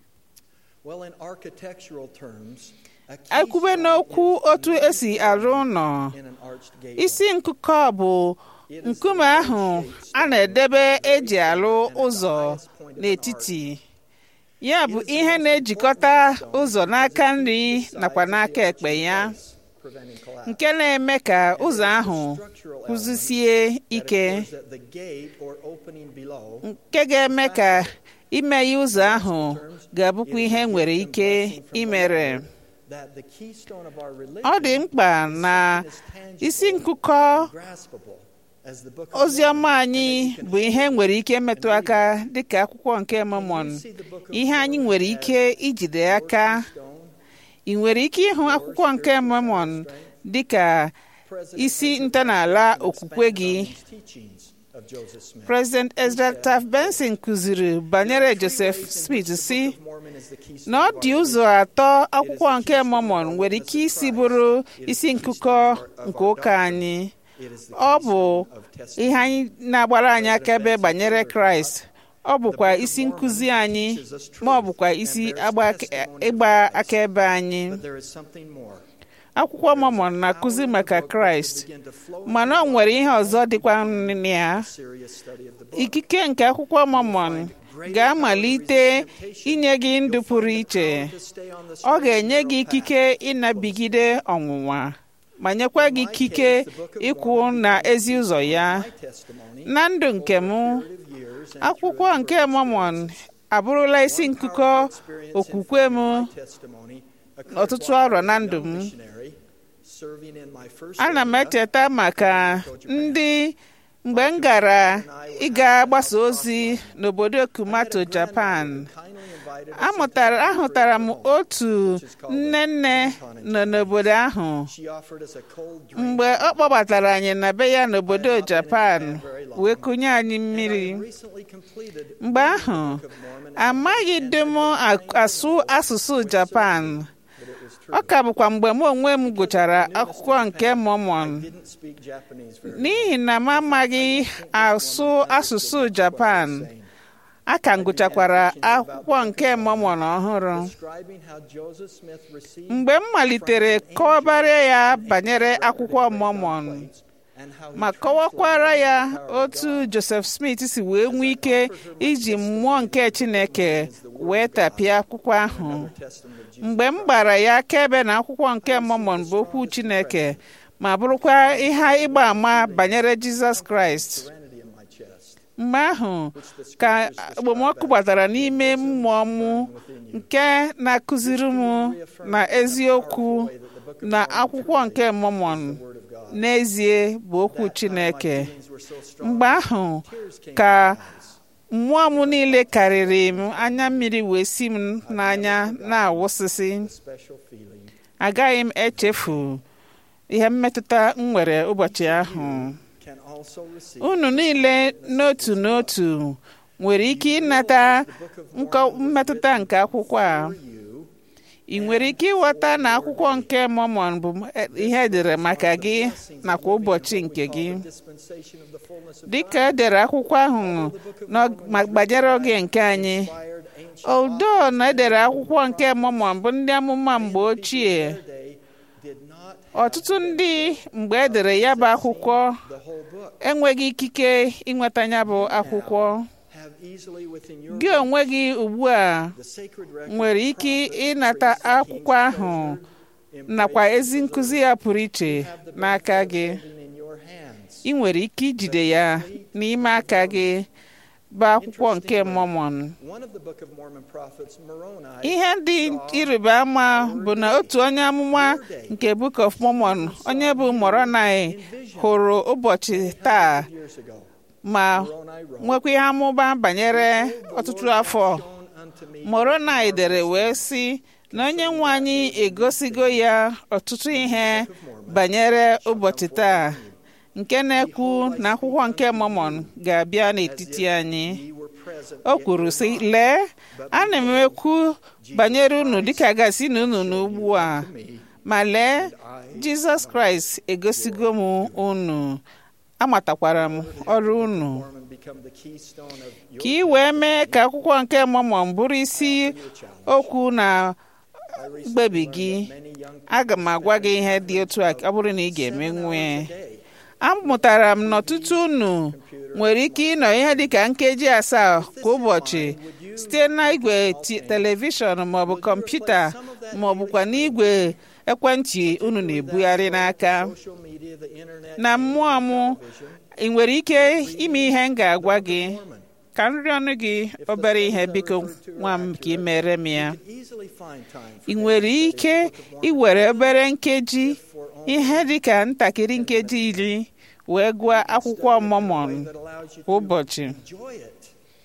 Ekwube n'okwu otu esi arụ ụlọ, isi nkụkọ bụ nkume ahụ a na-edebe eji alụ ụzọ n'etiti. Ya bụ ihe na-ejikọta ụzọ n'aka nri nakwa n'aka ekpe ya. nke na-eme ka ụzọ ahụ kwụzisie ike, nke ga-eme ka ime ya ụzọ ahụ ga-abụkwa ihe nwere ike imere. Ọ dị mkpa na isi nkụkọ ozi ọma anyị bụ ihe nwere ike metụ aka dịka akwụkwọ nke Mormon, ihe anyị nwere ike ijide aka. Ị nwere ike ịhụ akwụkwọ nke Mormon dịka isi ntọala okwukwe gị. President Ezra Taft Benson kụziri banyere Joseph Smith si na ọ dị ụzọ atọ akwụkwọ nke Mormon nwere ike isi bụrụ isi nkụkọ nke ụka anyị. Ọ bụ ihe anyị na-agbara anyị akaebe banyere Kraịst, ọ bụkwa isi nkụzi anyị, ma ọ bụkwa isi ịgba akaebe anyị. Akwụkwọ Mormon na-akụzi maka Kraịst, mana ọ nwere ihe ọzọ dịkwa na ya. Ikike nke akwụkwọ Mormon ga-amalite inye gị ndụ pụrụ iche. Ọ ga-enye gị ikike ịnabigide ọnwụnwa, ma nyekwa gị ikike ịkwụ na ezi ụzọ ya. Na ndụ nke m, akwụkwọ nke Mormon abụrụla isi nkụkọ okwukwe m ọtụtụ ọrụ na ndụ m. Ana m echeta maka ndị mgbe m gara ịga gbasa ozi n'obodo Kumato, Japan. Amụtara ahụtara m otu nne nne nọ n'obodo ahụ. Mgbe ọ kpọbatara anyị na be ya n'obodo Japan wee kunye anyị mmiri, mgbe ahụ amaghị dị m asụ asụsụ Japan. Ọ ka bụkwa mgbe m onwe m gụchara akwụkwọ nke Mormon, n'ihi na m amaghị asụ asụsụ Japan. A ka m gụchakwara akwụkwọ nke Mormon ọhụrụ. Mgbe m malitere kọwabara ya banyere akwụkwọ Mormon ma kọwakwara ya otu Joseph Smith si wee nwee ike iji mmụọ nke Chineke wee tapịa akwụkwọ ahụ, mgbe m gbara ya akaebe na akwụkwọ nke Mormon bụ okwu Chineke ma bụrụkwa ihe ịgba ama banyere Jizọs Kraịst, mgbe ahụ ka okpomọkụ gbatara n'ime mmụọ m nke na-akụziri m na eziokwu na akwụkwọ nke Mormon n'ezie bụ okwu Chineke. Mgbe ahụ ka mmụọ m niile karịrị m, anya mmiri wee si m n'anya na-awụsịsị. Agaghị m echefu ihe mmetụta m nwere ụbọchị ahụ. Unu niile n'otu n'otu nwere ike ịnata mmetụta nke akwụkwọ a. Ị nwere ike ịghọta na akwụkwọ nke Mormon bụ ihe edere maka gị nakwa ụbọchị nke gị. Dịka edere akwụkwọ ahụ banyere oge nke anyị, odo na edere akwụkwọ nke Mormon bụ ndị amụma mgbe ochie. Ọtụtụ ndị mgbe edere ya bụ akwụkwọ enweghị ikike ịnweta ya bụ akwụkwọ. Gị onwe gị ugbu a nwere ike ịnata akwụkwọ ahụ nakwa ezi nkụzi ya pụrụ iche n'aka gị. Ị nwere ike ijide ya n'ime aka gị bụ akwụkwọ nke Mormon. Ihe dị ịrịba ama bụ na otu onye amụma nke Book of Mormon, onye bụ Moroni, hụrụ ụbọchị taa ma nwekwa ihe amụma banyere ọtụtụ afọ. Moroni dere wee sị na onye nwe anyị egosigo ya ọtụtụ ihe banyere ụbọchị taa, nke na-ekwu na akwụkwọ nke Mormon ga-abịa n'etiti anyị. O kwuru sị, lee, ana m ekwu banyere unu dịka gasị na unu n'ugbu a, ma lee, Jizọs Kraịst egosigo m unu, amatakwara m ọrụ unu. Ka ị wee mee ka akwụkwọ nke Mormon bụrụ isi okwu na mkpebi gị, aga m agwa gị ihe dị otu a ọ bụrụ na ị ga-emenwu ya. Amụtara m n'ọtụtụ unu nwere ike ịnọ ihe dịka nkeji asaa kwa ụbọchị site na igwe telivishọn maọbụ kọmputa maọbụkwa n'igwe ekwentị unu na-ebugharị n'aka. social media, the internet, Na mmụọ m, ị nwere ike ime ihe m ga-agwa gị ka nri ọnụ gị obere ihe, biko nwa m ka ị mere m ya. easily find time for ị nwere ike iwere obere nkeji, ihe dịka ntakịrị nkeji iri, wee gụọ akwụkwọ Mọmọn that allows you kwa to ụbọchị. enjoy it,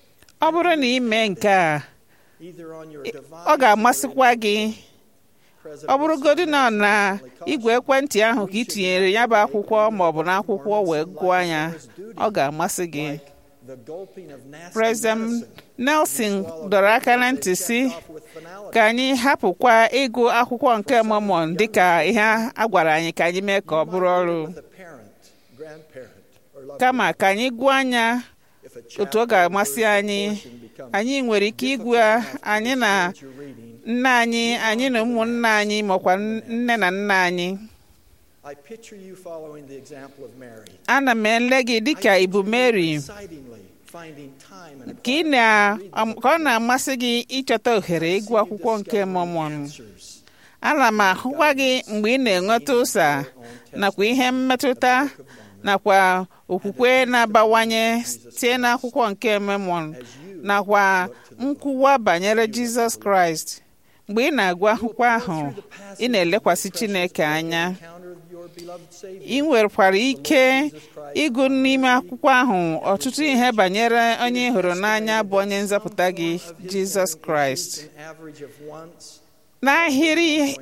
Ọ bụrụ na ị mee nke a, either on your ọ device ga-amasịkwa gị. President Ọ bụrụgodị na na igwe ekwentị ahụ ka ị tinyere ya bụ akwụkwọ maọbụ na akwụkwọ wee gụọ ya, ọ ga-amasị gị. the gulping of nasty President medicine Nelson dọrọ aka na ntị si with finality. ka anyị hapụkwa ịgụ akwụkwọ nke Mọmọn dịka ihe a gwara anyị ka anyị mee ka ọ bụrụ ọrụ, With a parent, grandparent, or loved kama one. ka anyị gụọ anya If a otu ọ chapter ga-amasị or anyị. portion becomes Anyị nwere ike ịgụ anyị na what you're reading, nne anyị anyị na ụmụnne anyị makwa nne na nna anyị. I picture you following the example of Mary. Ana m ele gị dịka ibu Mary, Excitingly finding time and ka ị na ka ọ na-amasị gị ịchọta ohere ịgụ akwụkwọ nke Mọmọn. answers. Ana m ahụkwa gị mgbe ị na-enweta ụsa nakwa ihe mmetụta nakwa okwukwe na-abawanye site n'akwụkwọ nke Mọmọn nakwa nkwuwa banyere Jizọs Kraịst. Mgbe ị na-agụ akwụkwọ ahụ, ị na-elekwasị Chineke anya. Encounter your beloved Savior. Ị nwekwara ike ịgụ n'ime akwụkwọ ahụ ọtụtụ ihe banyere onye ị hụrụ n'anya bụ onye nzọpụta gị, Jizọs Kraịst. An average of once N'ahịrị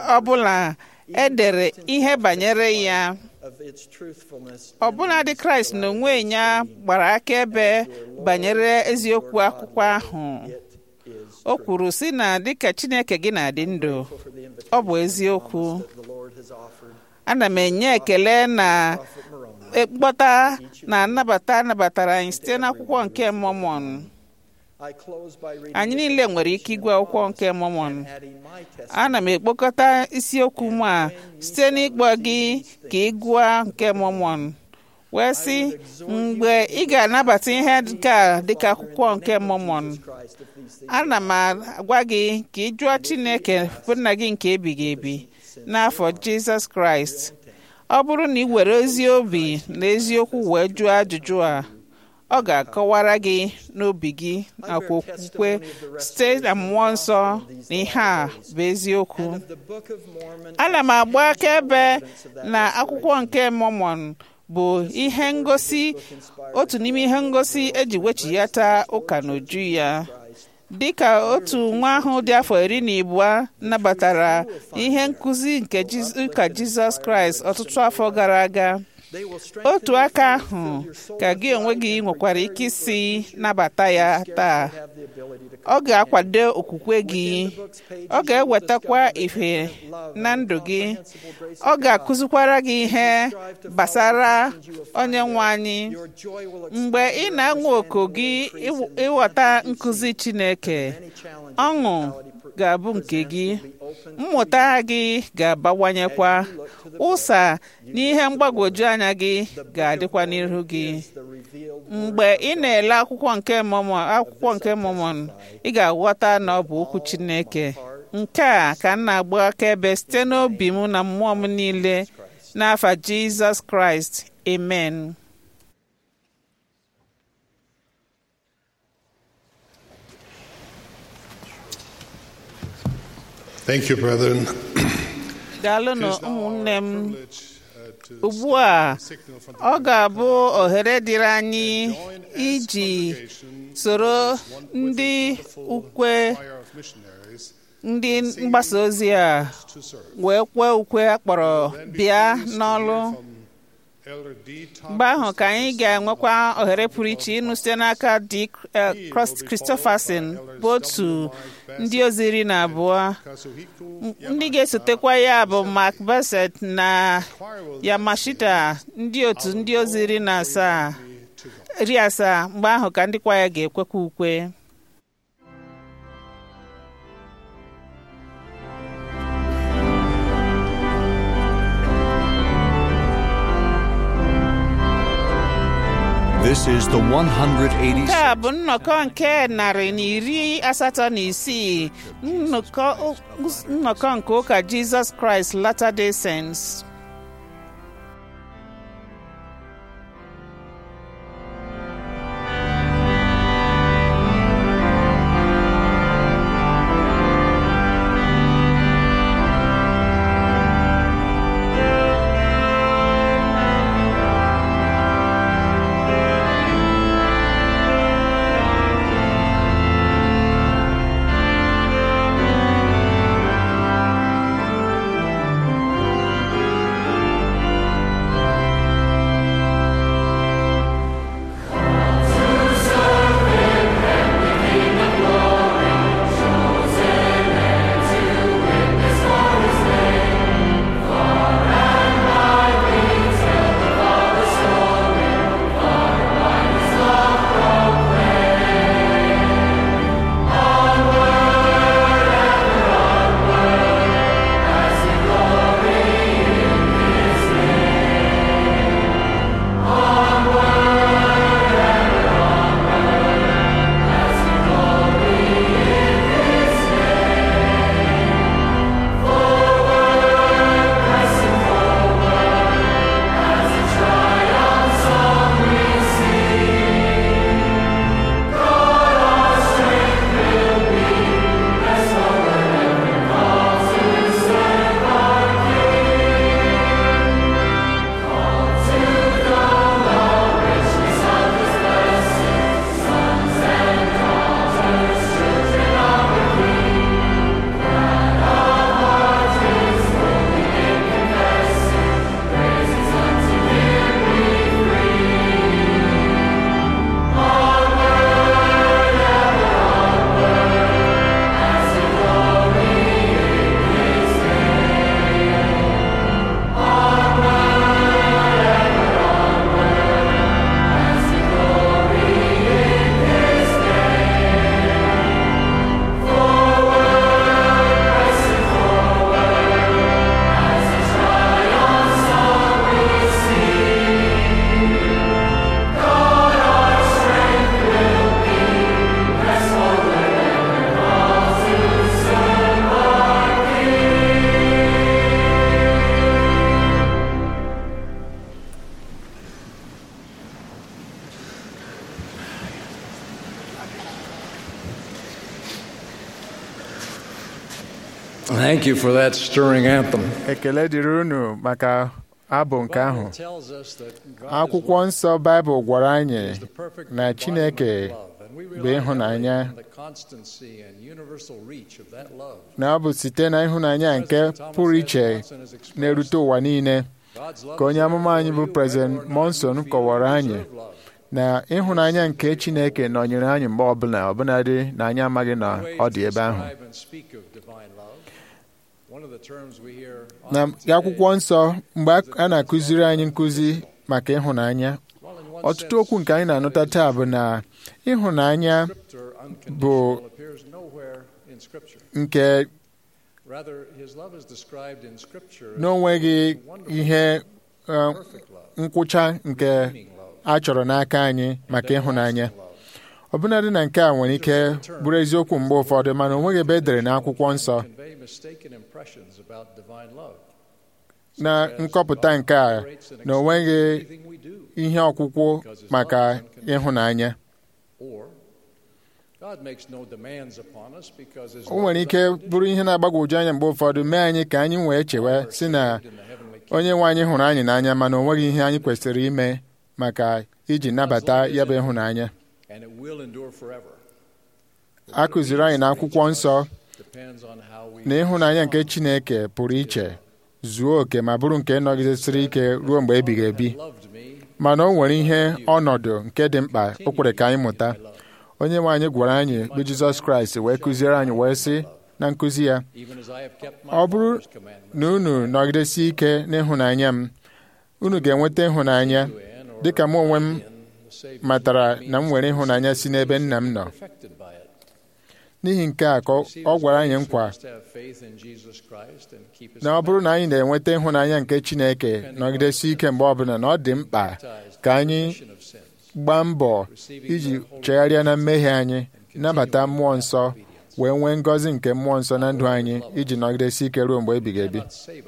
ọbụla edere ihe banyere ya. of its truthfulness. Ọbụladị Kraịst n'onwe ya gbara akaebe banyere eziokwu akwụkwọ ahụ. It is O kwuru sị na dịka Chineke gị na-adị ndụ, for the invitation ọ bụ eziokwu. that the Lord has offered Ana m enye ekele na Prophet Moroni. mkpọta na nnabata anabatara anyị site n'akwụkwọ nke Mọmọn. I close by reading Anyị the niile nwere ike ịgụ akwụkwọ nke Mọmọn. adding my testimony. Ana m ekpokọta isiokwu m a site n'ịkpọ gị ka ị gụọ nke Mọmọn, wee sị mgbe ị ga-anabata ihe nke a dịka akwụkwọ nke Mọmọn, Christ, if these things ana m agwa gị ka ị jụọ Chineke bụ nna gị nke ebighị ebi n'afọ Jizọs Kraịst. Ọ bụrụ na ị were ezi obi na eziokwu wee jụọ ajụjụ a, ọ ga-akọwara gị n'obi gị nakwa okwukwe site na mmụọ nsọ na ihe a bụ eziokwu. the Book of Mormon Ana m agba akaebe na akwụkwọ nke Mọmọn bụ ihe ngosi, otu n'ime ihe ngosi eji wechighata ụka n'uju ya. Dịka otu nwa ahụ dị afọ iri na abụọ nabatara ihe nkụzi nke Jiz- ụka Jizọs Kraịst ọtụtụ afọ gara aga, they will strengthen otu aka ahụ ka gị onwe gị nwekwara ike isi nabata ya taa. have the ability to Ọ ga-akwado okwukwe gị, ọ ga-ewetakwa ife na ndụ gị, ọ ga-akụzikwara gị ihe gbasara onye nwe anyị. your joy will Mgbe ị na-anwa oku gị ịw- ịghọta nkụzi Chineke, ọṅụ ga-abụ nke gị, mmụta gị ga-abawanyekwa, ụsa na ihe mgbagwoju anya gị ga-adịkwa n'ihu gị. the revealed Mgbe ị na-ele akwụkwọ nke Mọmọn, akwụkwọ nke Mọmọn, ị ga-aghọta na ọ bụ okwu Chineke. Nke a ka m na-agba akaebe site n'obi m na mmụọ m niile n'afa Jizọs Kraịst. Amen. Thank you, brethren. Daalụnụ It is now ụmụnne our m. privilege, uh, to Ugbu a, signal from the ọ ga-abụ ohere dịrị anyị join as iji congregation soro with ndị the wonderful ukwe choir of missionaries ndị mgbasa ozi a to serve. wee kwee ukwe a kpọrọ Then be bịa pleased to n'ọlụ. hear from Elder D. Mgbe ahụ ka anyị ga-enwekwa ohere pụrụ iche ịnụ site n'aka D. Christopherson, bụ otu ndị ozi iri na abụọ. Kazuhiko Ndị ga-esotekwa ya bụ Mark Bassett na choir will Yamashita, ndị otu ndị ozi iri na asaa be to God. iri asaa. Mgbe ahụ ka ndị kwaya ga-ekwekwa ukwe. This is the one hundred eighty-sixth. Nke a bụ nnọkọ nke narị na iri asatọ na isii nnọkọ nnọkọ nke ụka Jesus Christ Latter-day Saints. Thank you for that stirring anthem. Ekele dịrị unu maka abụ nke ahụ. Akwụkwọ nsọ Baịbụl gwara anyị na Chineke bụ ịhụnanya, na ọ bụ site na ịhụnanya nke pụrụ iche na-erute ụwa niile ka onye amụma anyị bụ President Monson kọwara anyị na ịhụnanya nke Chineke nọnyere anyị mgbe ọbụla ọbụladị na anyị amaghị na ọ dị ebe ahụ. Na akwụkwọ nsọ, mgbe a na-akụziri anyị nkụzi maka ịhụnanya, ọtụtụ okwu nke anyị na-anụta taa bụ na ịhụnanya bụ nke n'onweghị ihe nkwụcha nke a chọrọ n'aka anyị maka ịhụnanya. Ọbụnadị na nke a nwere ike bụrụ eziokwu mgbe ụfọdụ, mana onweghị ebe edere n'akwụkwọ nsọ na nkọpụta nke a na onweghị ihe ọkwụkwụ maka ịhụnanya. O nwere ike bụrụ ihe na-agbagwoju anya mgbe ụfọdụ mee anyị ka anyị wee chewe sị na onye nwe anyị hụrụ anyị n'anya, mana onweghị ihe anyị kwesịrị ime maka iji nabata ya bụ ịhụnanya. A kụziri anyị n'akwụkwọ nsọ na ịhụnanya nke Chineke pụrụ iche, zuo oke, ma bụrụ nke nọgidesịrị ike ruo mgbe ebighị ebi. Mana o nwere ihe ọnọdụ nke dị mkpa o kwere ka anyị mụta. Onye nwe anyị gwara anyị bụ Jizọs Kraịst wee kụziere anyị wee sị na nkụzi ya, ọ bụrụ na unu nọgidesi ike n'ịhụnanya m, unu ga-enweta ịhụnanya dịka m onwe m matara na m nwere ịhụnanya si n'ebe Nna m nọ. N'ihi nke a ka ọ gwara anyị nkwa na ọ bụrụ na anyị na-enweta ịhụnanya nke Chineke nọgidesi ike mgbe ọbụla, na ọ dị mkpa ka anyị gbaa mbọ iji chegharịa na mmehie anyị, nabata mmụọ nsọ, wee nwee ngọzi nke mmụọ nsọ na ndụ anyị iji nọgidesi ike ruo mgbe ebighị ebi.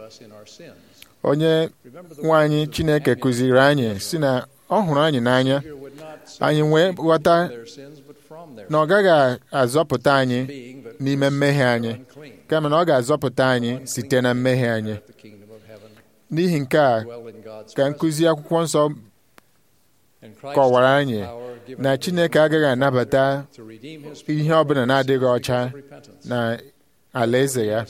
Onye nwe anyị Chineke kụziri anyị si na ọ hụrụ anyị n'anya, anyị wee ghọta na ọ gaghị azọpụta anyị n'ime mmehie anyị, kama na ọ ga-azọpụta anyị site na mmehie anyị. N'ihi nke a ka nkụzi akwụkwọ nsọ kọwara anyị na Chineke agaghị anabata ihe ọbụla na-adịghị ọcha na alaeze ya.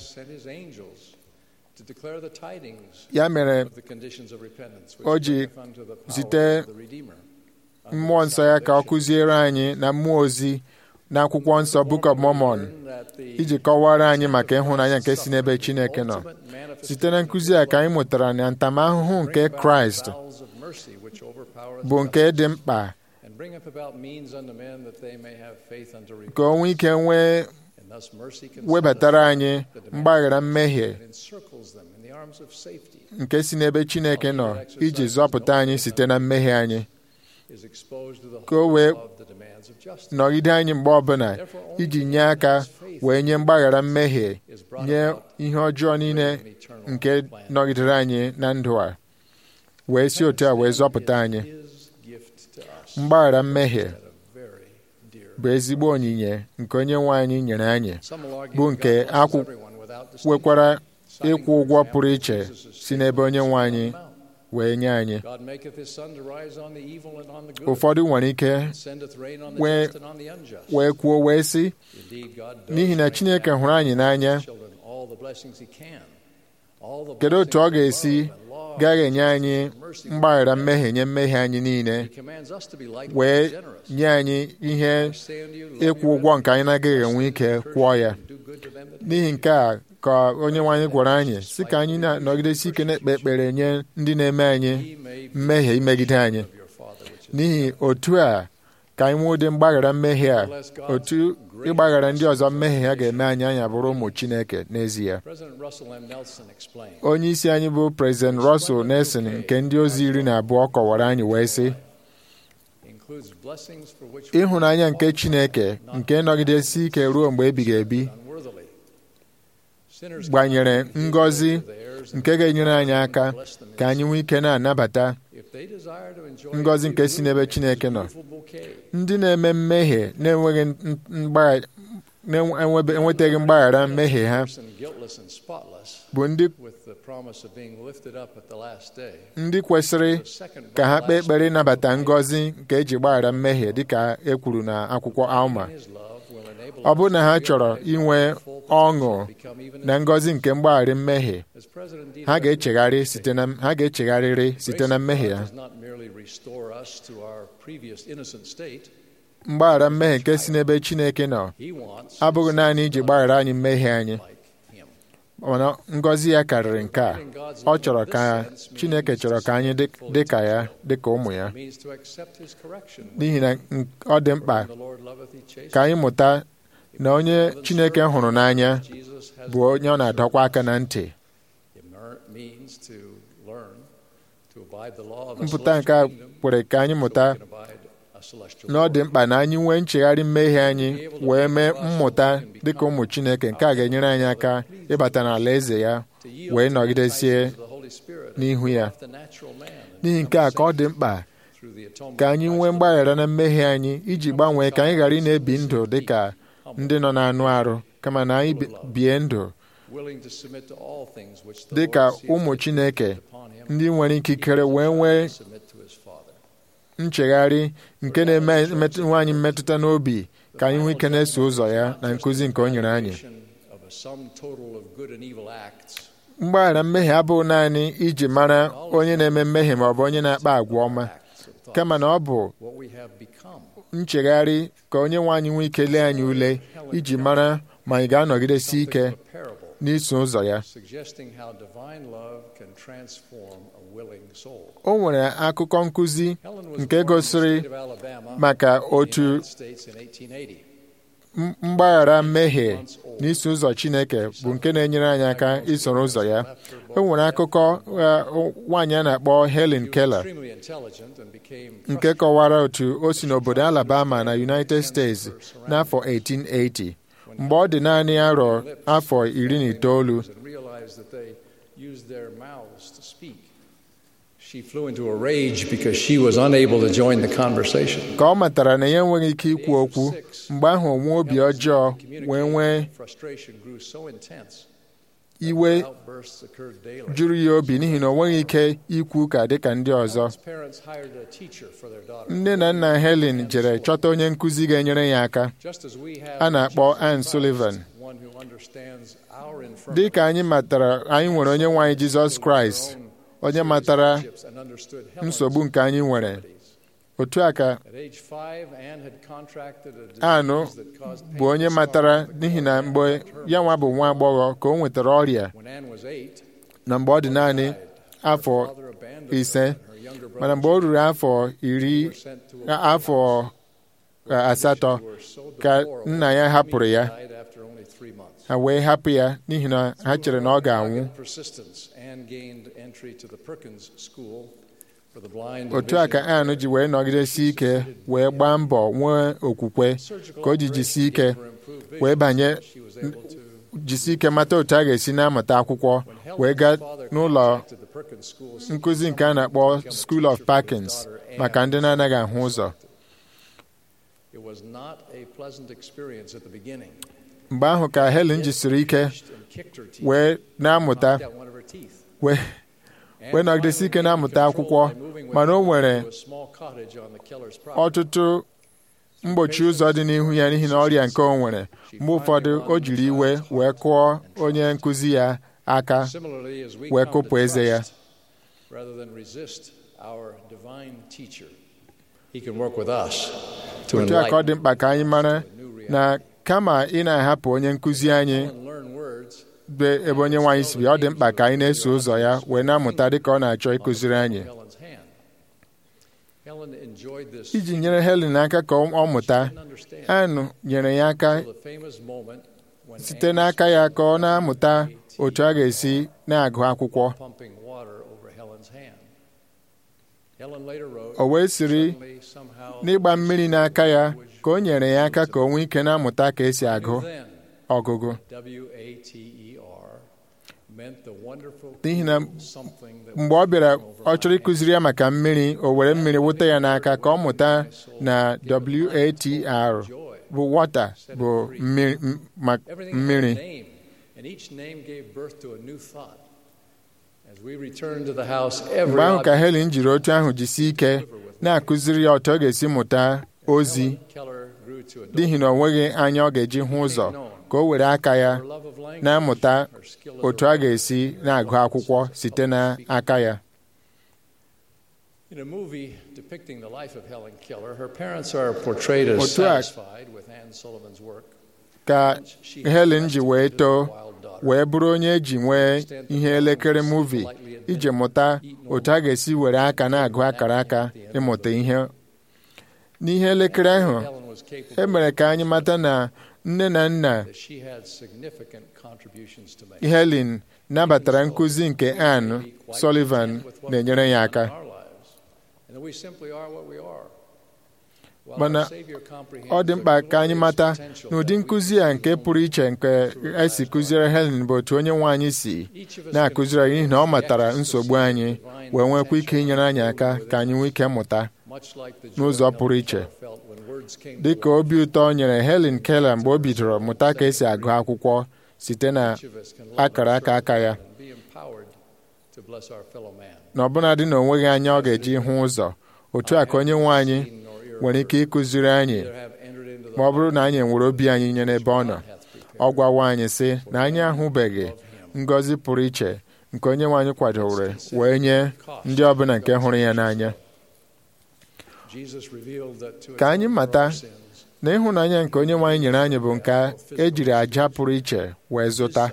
Ya mere o ji zite mmụọ nsọ ya ka ọ kụziere anyị na mmụọ ozi na akwụkwọ nsọ Book of Mormon iji kọwara anyị maka ịhụnanya nke si n'ebe Chineke nọ. Site na nkụzi a ka anyị mụtara na ntamahụhụ nke Kraịst bụ nke dị mkpa ka o nwee ike nwee webatara anyị mgbaghara mmehie nke si n'ebe Chineke nọ iji zọpụta anyị site na mmehie anyị, ka o wee nọgide anyị mgbe ọbụla iji nye aka wee nye mgbaghara mmehie, nye ihe ọjọọ niile nke nọgidere anyị na ndụ a, wee si otu a wee zọpụta anyị. Mgbaghara mmehie bụ ezigbo onyinye nke onye nwe anyị nyere anyị, bụ nke akwụ nwekwara ịkwụ ụgwọ pụrụ iche si n'ebe onye nwe anyị wee nye anyị. Ụfọdụ nwere ike wee wee kwuo wee sị, n'ihi na Chineke hụrụ anyị n'anya, kedu otu ọ ga-esi gaghị enye anyị mgbaghara mmehie nye mmehie anyị niile, wee nye anyị ihe ịkwụ ụgwọ nke anyị na-agaghị enwe ike kwụọ ya. N'ihi nke a ka onye nwe anyị gwara anyị sị ka anyị na-anọgidesi ike na-ekpe ekpere nye ndị na-eme anyị mmehie imegide anyị. N'ihi otu a ka anyị nwee ụdị mgbaghara mmehie a, otu ịgbaghara ndị ọzọ mmehie ha ga-eme anyị anya bụrụ ụmụ Chineke n'ezie. Onye isi anyị bụ President Russell Nelson nke ndị ozi iri na abụọ kọwara anyị wee sị, ịhụnanya nke Chineke nke nọgidesi ike ruo mgbe ebighị ebi gbanyere ngọzi nke ga-enyere anyị aka ka anyị nwee ike na-anabata ngọzi nke si n'ebe Chineke nọ. Ndị na-eme mmehie na-enwetaghị mgbaghara mmehie ha bụ ndị ndị kwesịrị ka ha kpee ekpere ịnabata ngọzi nke eji gbaghara mmehie dịka e kwuru na akwụkwọ Alma. Ọ bụrụ na ha chọrọ inwe ọṅụ na ngọzi nke mgbaghara mmehie, ha ga-echegharị site na ha ga-echegharịrị site na mmehie ha. Mgbaghara mmehie nke si n'ebe Chineke nọ abụghị naanị iji gbaghara anyị mmehie anyị, mana ngọzi ya karịrị nke a. Ọ chọrọ ka Chineke chọrọ ka anyị dị ka ya, dị ka ụmụ ya. N'ihi na ọ dị mkpa ka anyị mụta na onye Chineke hụrụ n'anya bụ onye ọ na-adọkwa aka na ntị. Mpụta nke a kwere ka anyị mụta na ọ dị mkpa na anyị nwee nchegharị mmehie anyị wee mee mmụta dịka ụmụ Chineke, nke a ga-enyere anyị aka ịbata n'ala eze ya wee nọgidesie n'ihu ya. N'ihi nke a ka ọ dị mkpa ka anyị nwee mgbaghara na mmehie anyị iji gbanwee ka anyị ghara ị na-ebi ndụ dịka ndị nọ n'anụ arụ, kama na anyị bie ndụ dị ka ụmụ Chineke, ndị nwere ikikere wee nwee nchegharị nke na-eme anyị mmetụta n'obi ka anyị nwee ike na-eso ụzọ ya na nkụzi nke o nyere anyị. Mgbaghara mmehie abụghị naanị iji mara onye na-eme mmehie ma ọ bụ onye na-akpa agwa ọma, kama na ọ bụ nchegharị ka onye nwe anyị nwee ike lee anyị ule iji mara ma anyị ga-anọgidesi ike n'iso ụzọ ya. O nwere akụkọ nkụzi nke gosiri maka otu mgbaghara mmehie na iso ụzọ Chineke bụ nke na-enyere anyị aka isoro ụzọ ya. E nwere akụkọ nwaanyị a na-akpọ Helen Keller nke kọwara otu o si n'obodo Alabama na United States n'afọ eighteen eighty mgbe ọ dị naanị arọ afọ iri na itoolu. She flew into a rage because she was unable to join the conversation. Ka ọ matara na ya enweghị ike ikwu okwu, mgbe ahụ onwe obi ọjọọ wee nwee iwe juru ya obi n'ihi na o nweghị ike ikwu ka dịka ndị ọzọ. Nne na nna Helen jere chọta onye nkụzi ga-enyere ya aka, a na-akpọ Anne Sullivan. Dị ka anyị matara, anyị nwere onye nwe anyị Jizọs Kraịst, onye matara nsogbu nke anyị nwere. Otu a ka Anụ bụ onye matara, n'ihi na mgbe ya nwa bụ nwa agbọghọ ka o nwetara ọrịa na mgbe ọ dị naanị afọ ise, mana mgbe o ruru afọ iri afọ asatọ ka nna ya hapụrụ ya, ha wee hapụ ya n'ihi na ha chere na ọ ga-anwụ. Otu a ka Anne ji wee nọgidesi ike wee gbaa mbọ nwee okwukwe ka o ji jisi ike wee banye jisi ike mata otu a ga-esi na-amụta akwụkwọ wee gaa n'ụlọ nkụzi nke a na-akpọ School of Parkins maka ndị na-anaghị ahụ ụzọ. Mgbe ahụ ka Helen jisiri ike wee na-amụta wee wee nọgidesi ike na-amụta akwụkwọ, mana o nwere ọtụtụ mgbochi ụzọ dị n'ihu ya n'ihi na ọrịa nke o nwere. Mgbe ụfọdụ o jiri iwe wee kụọ onye nkụzi ya aka wee kụpụ eze ya. Otu a ka ọ dị mkpa ka anyị mara na kama ị na-ahapụ onye nkụzi anyị ebe onye nwaanyị si bịa, ọ dị mkpa ka anyị na-eso ụzọ ya wee na-amụta dịka ọ na-achọ ịkụziri anyị. Iji nyere Helen aka ka ọ mụta, Anne nyere ya aka site n'aka ya ka ọ na-amụta otu a ga-esi na-agụ akwụkwọ. O wee siri n'ịgba mmiri n'aka ya ka o nyere ya aka ka o nwee ike na-amụta ka esi agụ ọgụgụ. N'ihi na mgbe ọ bịara ọ chọrọ ịkụziri ya maka mmiri, o were mmiri wụta ya n'aka ka ọ mụta na W A T R bụ water bụ mmiri. Mgbe ahụ ka Helen jiri otu ahụ jisi ike na-akụziri ya otu ọ ga-esi mụta ozi, n'ihi na o nweghị anya ọ ga-eji hụ ụzọ, ka o were aka ya na-amụta otu a ga-esi na-agụ akwụkwọ site n'aka ya. Otu a ka Helen ji wee too wee bụrụ onye eji nwee ihe elekere muuvi iji mụta otu a ga-esi were aka na-agụ akara aka ịmụta ihe. N'ihe elekere ahụ, e mere ka anyị mata na nne na nna Helen nabatara nkụzi nke Anne Sullivan na-enyere ya aka. Mana ọ dị mkpa ka anyị mata na ụdị nkụzi a nke pụrụ iche nke esi kụziere Helen bụ otu onye nwe anyị si na-akụziri anyị, n'ihi na ọ matara nsogbu anyị wee nwekwa ike inyere anyị aka ka anyị nwee ike mụta n'ụzọ pụrụ iche. Dị ka obi ụtọ nyere Helen Keller mgbe o bidoro mụta ka esi agụ akwụkwọ site na akara aka aka ya, na ọbụna dị na onweghị anya ọ ga-eji hụ ụzọ, otu a ka onye nwe anyị nwere ike ịkụziri anyị ma ọ bụrụ na anyị nwere obi anyị nye n'ebe ọ nọ. Ọ gwawa anyị sị na anyị ahụbeghị ngọzi pụrụ iche nke onye nwe anyị kwadoro wee nye ndị ọbụla nke hụrụ ya n'anya. Ka anyị mata na ịhụnanya nke onye nwe anyị nyere anyị bụ nke e jiri àjà pụrụ iche wee zụta.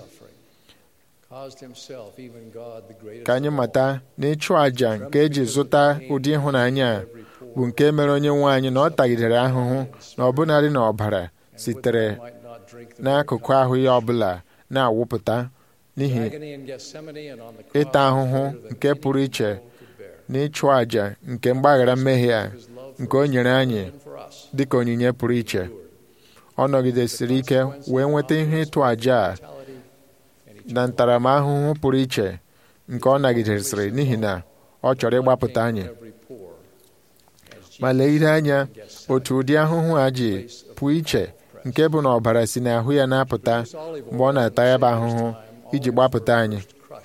Ka anyị mata na ịchụ àjà nke e ji zụta ụdị ịhụnanya a bụ nke mere onye nwe anyị na ọ tagidere ahụhụ na ọbụnadị na ọbara sitere n'akụkụ ahụ ya ọbụla na-awụpụta n'ihi ịta ahụhụ nke pụrụ iche na ịchụ àjà nke mgbaghara mmehie a nke o nyere anyị dị ka onyinye pụrụ iche. Ọ nọgidesiri ike wee nweta ihe ịtụ àjà a na ntaramahụhụ pụrụ iche nke ọ nagidesịrị n'ihi na ọ chọrọ ịgbapụta anyị. Ma legide anya otu ụdị ahụhụ a ji pụọ iche, nke bụ na ọbara si n'ahụ ya na-apụta mgbe ọ na-ata ya bụ ahụhụ iji gbapụta anyị.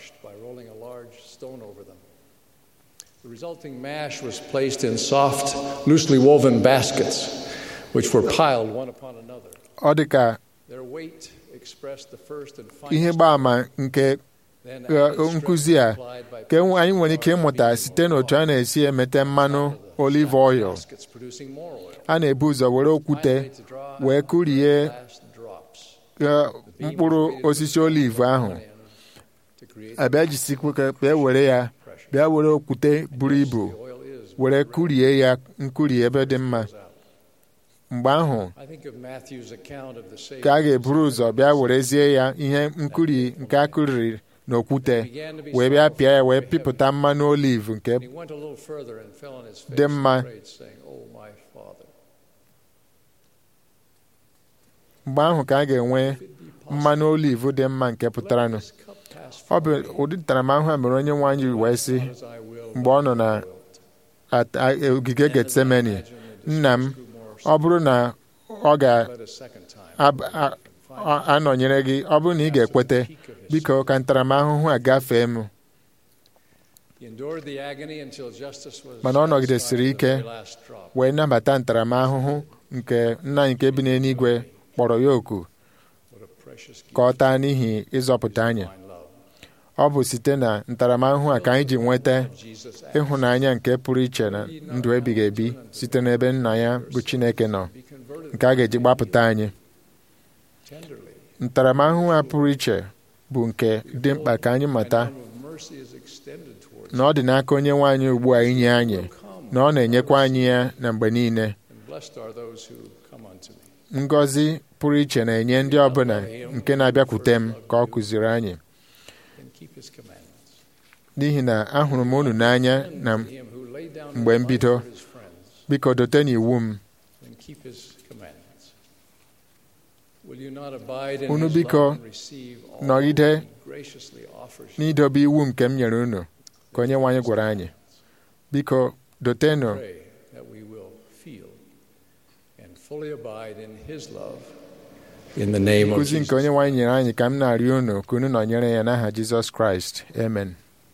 The resulting mash was placed in soft, loosely woven baskets, which were piled one upon another. Ọ dị ka Their weight expressed the first and ihe finest. gbaama nke nkụzi a ka anyị nwere ike ịmụta site n'otu a na-esi emete mmanụ olive oil. Baskets producing more oil. A na-ebu ụzọ were okwute wee kụrie Last drops mkpụrụ osisi olive ahụ, to create abịa jisikwa ka bịa were ya bịa were okwute buru ibu were kụrie ya nkụrie ebe dị mma. Mgbe ahụ I think of Matthew's account of the Savior. ka a ga-eburu ụzọ bịa werezie ya ihe nkụri nke a kụriri n'okwute wee bịa pịa ya wee pịpụta mmanụ olive nke He went a little further and fell on his face dị mma. and prayed, saying, "Oh my Father, mgbe ahụ ka a ga-enwe mmanụ olive dị mma nke pụtaranụ. this cup pass Ọ from bụ me, ụdị ntaramahụhụ a mere onye nwe anyị wee sị as I will." mgbe ọ nọ na at- a- ogige Getsemani, nna m, ọ bụrụ na ọ But a second time, ga-anọnyere gị, ọ bụrụ na ị ga-ekwete, biko ka ntaramahụhụ a gafee m. he endured the agony until justice was Mana ọ nọgidesiri satisfied to the ike very last drop. wee nabata ntaramahụhụ nke nna anyị nke bi n'eluigwe kpọrọ ya oku What a precious gift ka ọ taa n'ihi ịzọpụta anyị. of love. Ọ bụ site na ntaramahụhụ a ka anyị ji nweta Jesus ịhụnanya nke pụrụ iche na ndụ ebighị ebi site n'ebe nna ya bụ Chineke nọ, be converted nke a ga-eji gbapụta anyị. tenderly. Ntaramahụhụ a pụrụ iche bụ nke dị mkpa ka anyị mata Arm of mercy is extended towards na ọ dị n'aka onye nwe anyị ugbu a inye anyị, na ọ na-enyekwa anyị ya na mgbe niile. and blessed are those who come unto me. Ngọzi pụrụ iche na-enye ndị ọbụla nke na-abịakwute m, ka ọ kụziri anyị. And keep his commandments. N'ihi na ahụrụ m unu n'anya na Him who laid down mgbe his life mbido, for his friends, biko dote n'iwu m. and keep his commandments. Will you not abide in Unu his biko love and receive all nọgide he graciously offers you? n'idobe iwu nke m nyere unu, ka onye nwe anyị gwara anyị. Biko dotenụ Pray that we will feel and fully abide in his love. In the name of nkụzi nke Jesus. onye nwe anyị nyere anyị, ka m na-arịọ unu ka unu nọnyere ya n'aha Jizọs Kraịst. Amen.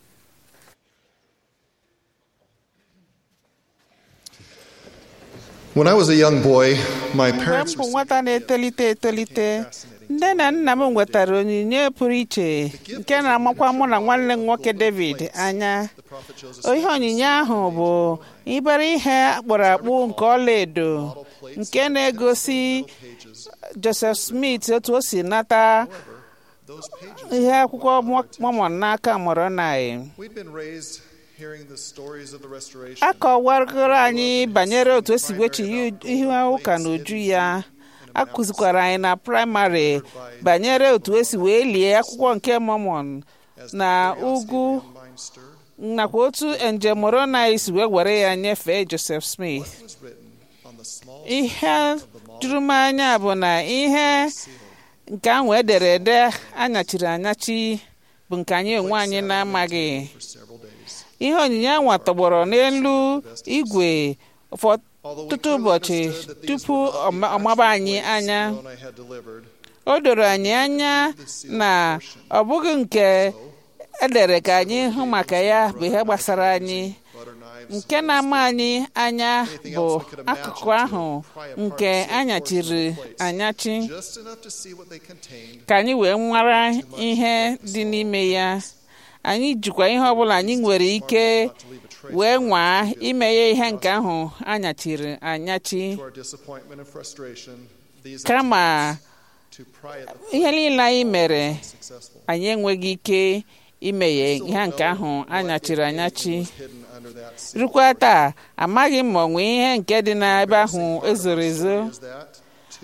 When I was a young boy, my mgbe m parents bụ nwata na-etolite etolite, nne na nna m nwetara onyinye pụrụ iche nke na-amakwa mụ na nwanne m nwoke David anya. Ihe onyinye ahụ bụ ibere ihe akpụrụ akpụ nke ọlaedo nke na-egosi Joseph Smith otu o si nata ihe akwụkwọ Mormon n'aka Moroni. we'd been raised hearing the stories of the restoration. A kọwara anyị banyere otu esi wechi ihe ụka n'uju ya. A kụzikwara anyị na praịmarị banyere otu esi wee lie akwụkwọ nke Mormon na ugwu, Mind stirred. nakwa otu njem Moroni si wee were ya nyefee Joseph Smith. It was written on the small Ihe juru m anya bụ na ihe nke ahụ edere ede anyachiri anyachi bụ nke anyị onwe anyị na-amaghị. for several days. Ihe onyinye ahụ tọgbọrọ n'elu igwe ọtụtụ ụbọchị tupu ọ maba anyị anya. Moroni had delivered. O doro anyị anya na ọ bụghị nke edere ka anyị hụ maka ya bụ ihe gbasara anyị. Butter knives. Nke na-ama anyị anya bụ akụkụ ahụ nke anyachiri anyachi, Just enough to see what they contained. ka anyị wee nwara ihe dị n'ime ya. Anyị jikwa ihe ọbụla anyị nwere ike Not to leave a trace. wee nwaa ime ya ihe nke ahụ anyachiri anyachi, To our disappointment and frustration, these kama attempts to pry at the ihe niile anyị mere successful. anyị enweghị ike imeghe ihe nke ahụ anyachiri anyachi. Hidden under that sea. Rukwa taa, amaghị m ma ọ nwee ihe nke dị n'ebe ahụ ezoro ezo. Is that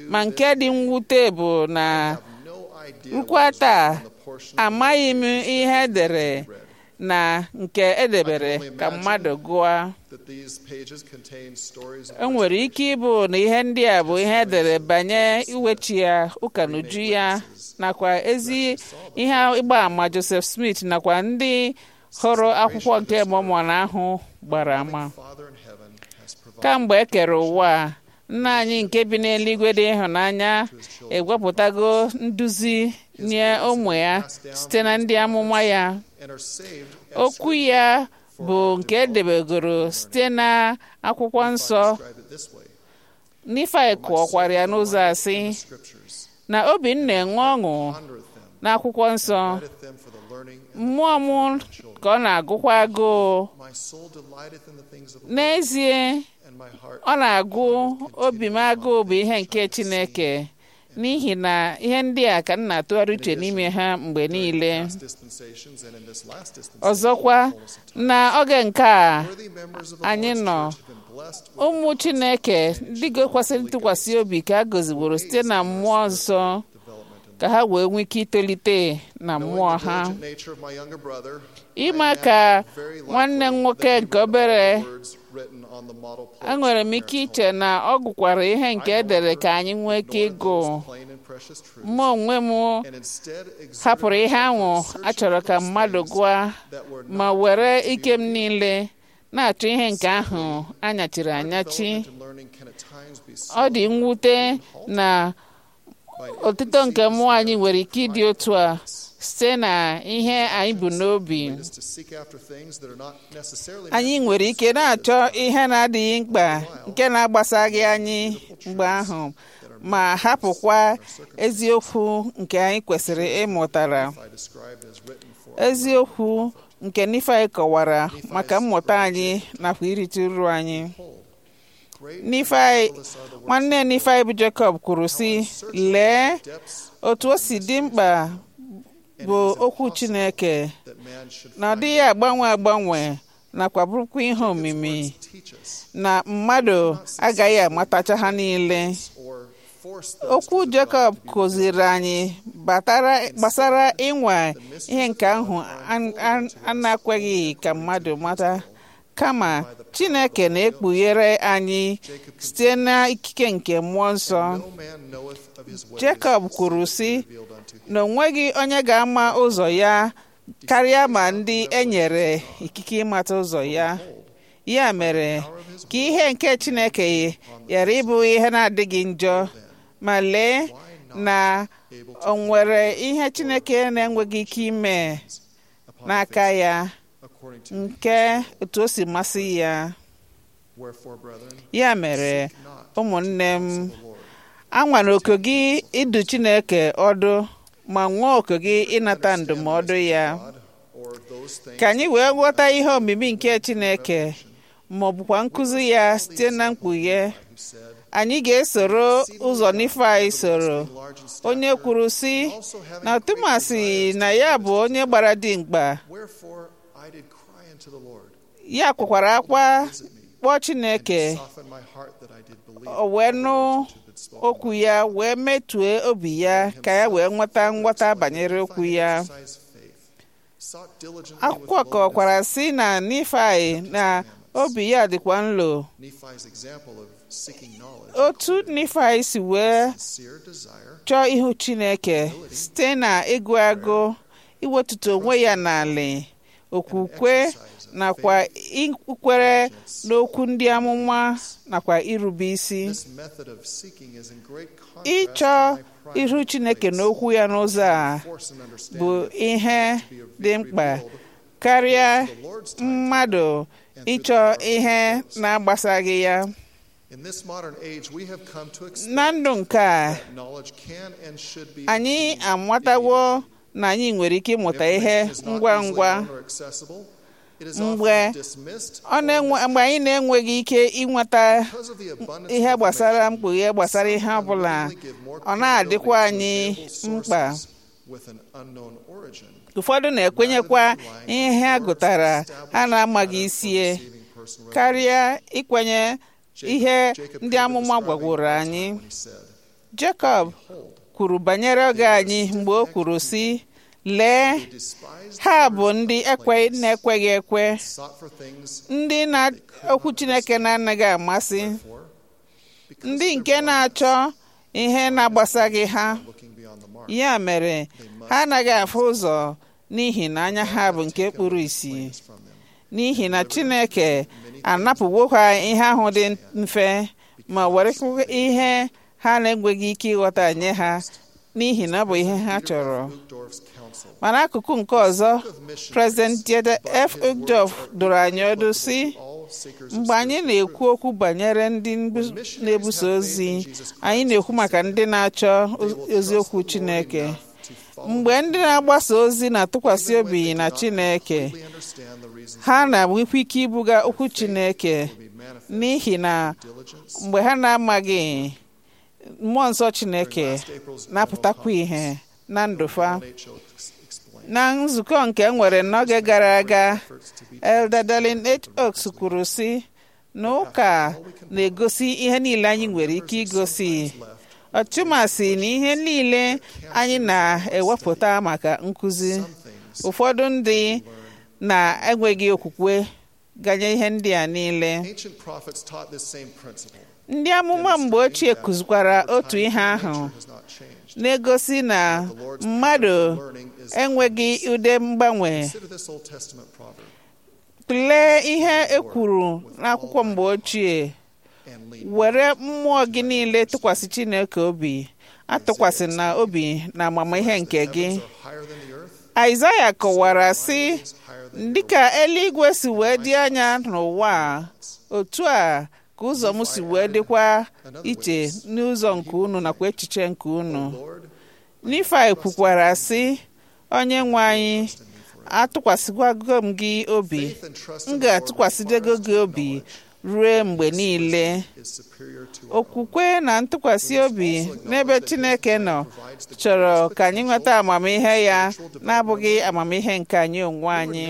ma nke dị mwute bụ na nkwa taa amaghị m ihe edere na nke edebere ka mmadụ gụọ. O nwere ike ịbụ na ihe ndị a bụ ihe edere banye iwechi ya ụka n'uju ya nakwa ezi ihe ịgba ama Joseph Smith nakwa ndị hụrụ akwụkwọ nke Mormon ahụ gbara ama. Kamgbe e kere ụwa, nna anyị nke bi n'eluigwe dị ịhụnanya ewepụtago nduzi nye ụmụ ya site na ndị amụma ya. Okwu ya bụ nke edebegoro site na akwụkwọ nsọ. Nifai kọwakwara ya n'ụzọ asị na obi m na-enwe ọṅụ n'akwụkwọ nsọ, mmụọ m ka ọ na-agụkwa agụụ. N'ezie, ọ na-agụ obi m agụụ bụ ihe nke Chineke, n'ihi na ihe ndị a ka m na-atụgharị uche n'ime ha mgbe niile. Ọzọkwa, n'oge nke a anyị nọ, ụmụ Chineke ndị kwesịrị ntụkwasị obi ka a gọziworo site na mmụọ nsọ ka ha wee nwee ike itolite na mmụọ ha. Ịma ka nwanne m nwoke nke obere, enwere m ike iche na ọ gụkwara ihe nke edere ka anyị nwee ike ịgụ. Mụ onwe m hapụrụ ihe ahụ a chọrọ ka mmadụ gụọ ma were ike m niile na-achọ ihe nke ahụ anyachiri anyachi. Ọ dị mwute na otito nke mmụọ anyị nwere ike ịdị otu a site na ihe anyị bụ n'obi. Anyị nwere ike na-achọ ihe na-adịghị mkpa nke na-agbasaghị anyị mgbe ahụ, ma hapụkwa eziokwu nke anyị kwesịrị ịmụtara. Eziokwu nke Nifai kọwara maka mmụta anyị nakwa irite uru anyị. Nifai, nwanne Nifai bụ Jacob kwuru sị, lee otu o si dị mkpa bụ okwu Chineke na ọ dịghị agbanwe agbanwe nakwa bụrụkwa ihe omimi, na mmadụ agaghị amatacha ha niile. Okwu Jacob kụziri anyị gbasara ịnwa ihe nke ahụ a na-ekweghị ka mmadụ mata, kama Chineke na-ekpughere anyị site n'ikike nke mmụọ nsọ. Jacob kwuru sị na o nweghị onye ga-ama ụzọ ya karịa ma ndị e nyere ikike ịmata ụzọ ya. Ya mere ka ihe nke Chineke ghara ịbụ ihe na-adịghị njọ, ma lee na o nwere ihe Chineke na-enweghị ike ime n'aka ya nke otu o si masị ya. Ya mere, ụmụnne m, anwara oke gị idu Chineke ọdụ ma nwee oke gị ịnata ndụmọdụ ya. Ka anyị wee ghọta ihe omimi nke Chineke ma ọ bụkwa nkụzi ya site na mkpughe, anyị ga-esoro ụzọ Nifai soro, onye kwuru sị na tụmasị na ya bụ onye gbara dimkpa, ya kwakwara akwa kpọọ Chineke, o wee nụ okwu ya wee metue obi ya ka ya wee nweta nghọta banyere okwu ya. Akwụkwọ kọwakwara sị na Nifai na obi ya dịkwa nlo. Otu Nifai si wee chọọ ihu Chineke site na ịgụ agụ, iwetutu onwe ya n'ala, okwukwe nakwa ikwere n'okwu ndị amụma nakwa irube isi. Ịchọ ihu Chineke n'okwu ya n'ụzọ a bụ ihe dị mkpa karịa mmadụ ịchọ ihe na-agbasaghị ya. Na ndụ nke a, anyị amatawo na anyị nwere ike ịmụta ihe ngwa ngwa. Mgbe anyị na-enweghị ike ịnweta ihe gbasara mkpughe gbasara ihe ọbụla, ọ na-adịkwa anyị mkpa. Ụfọdụ na-ekwenyekwa ihe ha gụtara ha na-amaghị isi karịa ikwenye ihe ndị amụma gwagworo anyị. Jekọb kwuru banyere oge anyị mgbe o kwuru sị, lee, ha bụ ndị ekwe na-ekweghị ekwe, ndị na-okwu Chineke na-anaghị amasị, ndị nke na-achọ ihe na-agbasaghị ha. Ya mere ha anaghị afụ ụzọ n'ihi na anya ha bụ nke kpuru ìsì, n'ihi na Chineke anapụwo ha ihe ahụ dị mfe ma were ihe ha na-enweghị ike ịghọta nye ha n'ihi na ọ bụ ihe ha chọrọ. Ma n'akụkụ nke ọzọ, President Dieter F. Uchtdorf doro anyị ọdụ sị, mgbe anyị na-ekwu okwu banyere ndị na-ebusa ozi, anyị na-ekwu maka ndị na-achọ eziokwu Chineke. Mgbe ndị na-agbasa ozi na-atụkwasị obi na Chineke, ha na-enwekwa ike ibuga okwu Chineke, n'ihi na mgbe ha na-amaghị, mmụọ nsọ Chineke na-apụtakwa ihe na ndụfa. Na nzukọ nke nwere n'oge gara aga, Elder Darlene H. Oaks kwuru sị na ụka na-egosi ihe niile anyị nwere ike igosi, ọtụmasị na ihe niile anyị na-ewepụta maka nkụzi. Ụfọdụ ndị na-enweghị okwukwe ganye ihe ndị a niile. Ndị amụma mgbe ochie kụzikwara otu ihe ahụ, na-egosi na mmadụ enweghị ụdị mgbanwe. Tụlee ihe e kwuru n'akwụkwọ mgbe ochie, were mmụọ gị niile tụkwasị Chineke obi, atụkwasị na obi na amamihe nke gị. Aịzaya kọwara sị, dịka eluigwe si wee dị anya n'ụwa, otu a ka ụzọ m si wee dịkwa iche n'ụzọ nke unu nakwa echiche nke unu. Nifai kwukwara sị, onye nwe anyị, atụkwasịkwago m gị obi, m ga-atụkwasịdego gị obi ruo mgbe niile. Okwukwe na ntụkwasị obi n'ebe Chineke nọ chọrọ ka anyị nweta amamihe ya, na-abụghị amamihe nke anyị onwe anyị.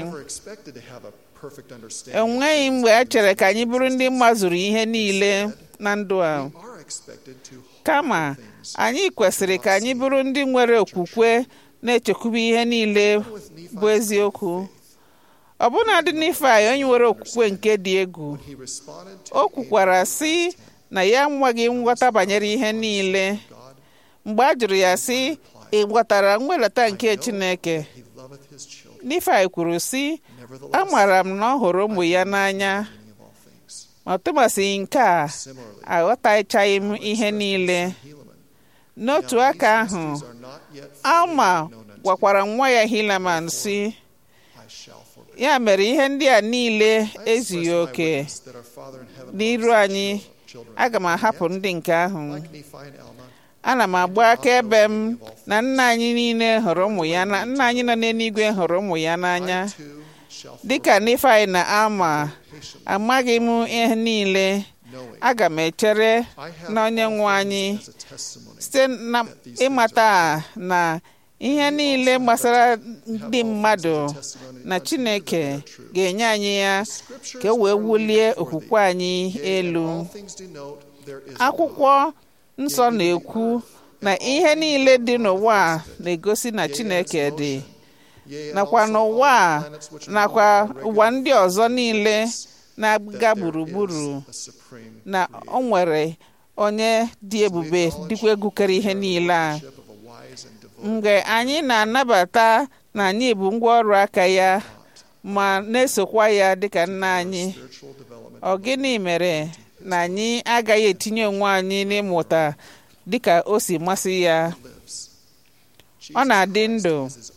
Enweghị mgbe a chere ka anyị bụrụ ndị mazuru ihe niile na ndụ a. Kama anyị kwesịrị ka anyị bụrụ ndị nwere okwukwe na-echekwube ihe niile bụ eziokwu. Ọbụnadị Nifai, onye nwere okwukwe nke dị egwu, o kwukwara sị na ya nweghị nghọta banyere ihe niile. Mgbe a jụrụ ya sị, ị ghọtara mwelata nke Chineke? Nifai kwuru sị, amaara m na ọ hụrụ ụmụ ya n'anya, ma tụmasị nke a, aghọtachaghị m ihe niile. N'otu aka ahụ, Alma gwakwara nwa ya Helaman sị, ya mere ihe ndị a niile ezughị oke n'iru anyị, aga m ahapụ ndị nke ahụ. Ana m agba akaebe m na nna anyị niile hụrụ ụmụ ya na nna anyị nọ n'eluigwe hụrụ ụmụ ya n'anya. Dịka Nifai na Alma amaghị m ihe niile, aga m echere na onye nwe anyị site na ịmata na ihe niile gbasara ndị mmadụ na Chineke ga-enye anyị ya ka e wee wulie okwukwe anyị elu. Akwụkwọ nsọ na-ekwu na ihe niile dị n'ụwa na-egosi na Chineke dị, nakwa n'ụwa nakwa ụwa ndị ọzọ niile na-aga gburugburu, na o nwere onye dị ebube dịkwa egwukere ihe niile a. Mgbe anyị na-anabata na anyị bụ ngwa ọrụ aka ya ma na-esokwa ya dịka nna anyị, ọ gịnị mere na anyị agaghị etinye onwe anyị n'ịmụta dịka o si masị ya? Ọ na-adị ndụ.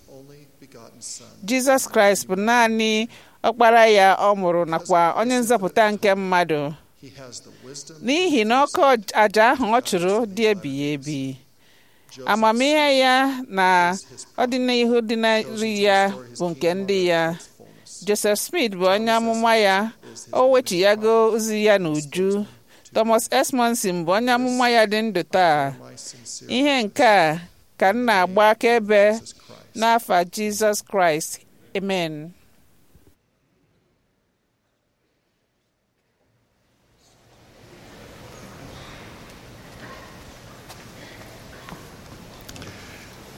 Jizọs Kraịst bụ naanị ọkpara ya ọ mụrụ nakwa onye nzọpụta nke mmadụ, n'ihi na ọkụ aja ahụ ọ chụrụ dị ebighị ebi. Amamihe ya na ọdịnihu dị n'ihu ya bụ nke ndị ya. Joseph Smith bụ onye amụma ya, o wechighago ozi ya n'uju. Thomas S. Monson bụ onye amụma ya dị ndụ taa. Ihe nke a ka m na-agba akaebe n'afa Jizọs Kraịst. Amen.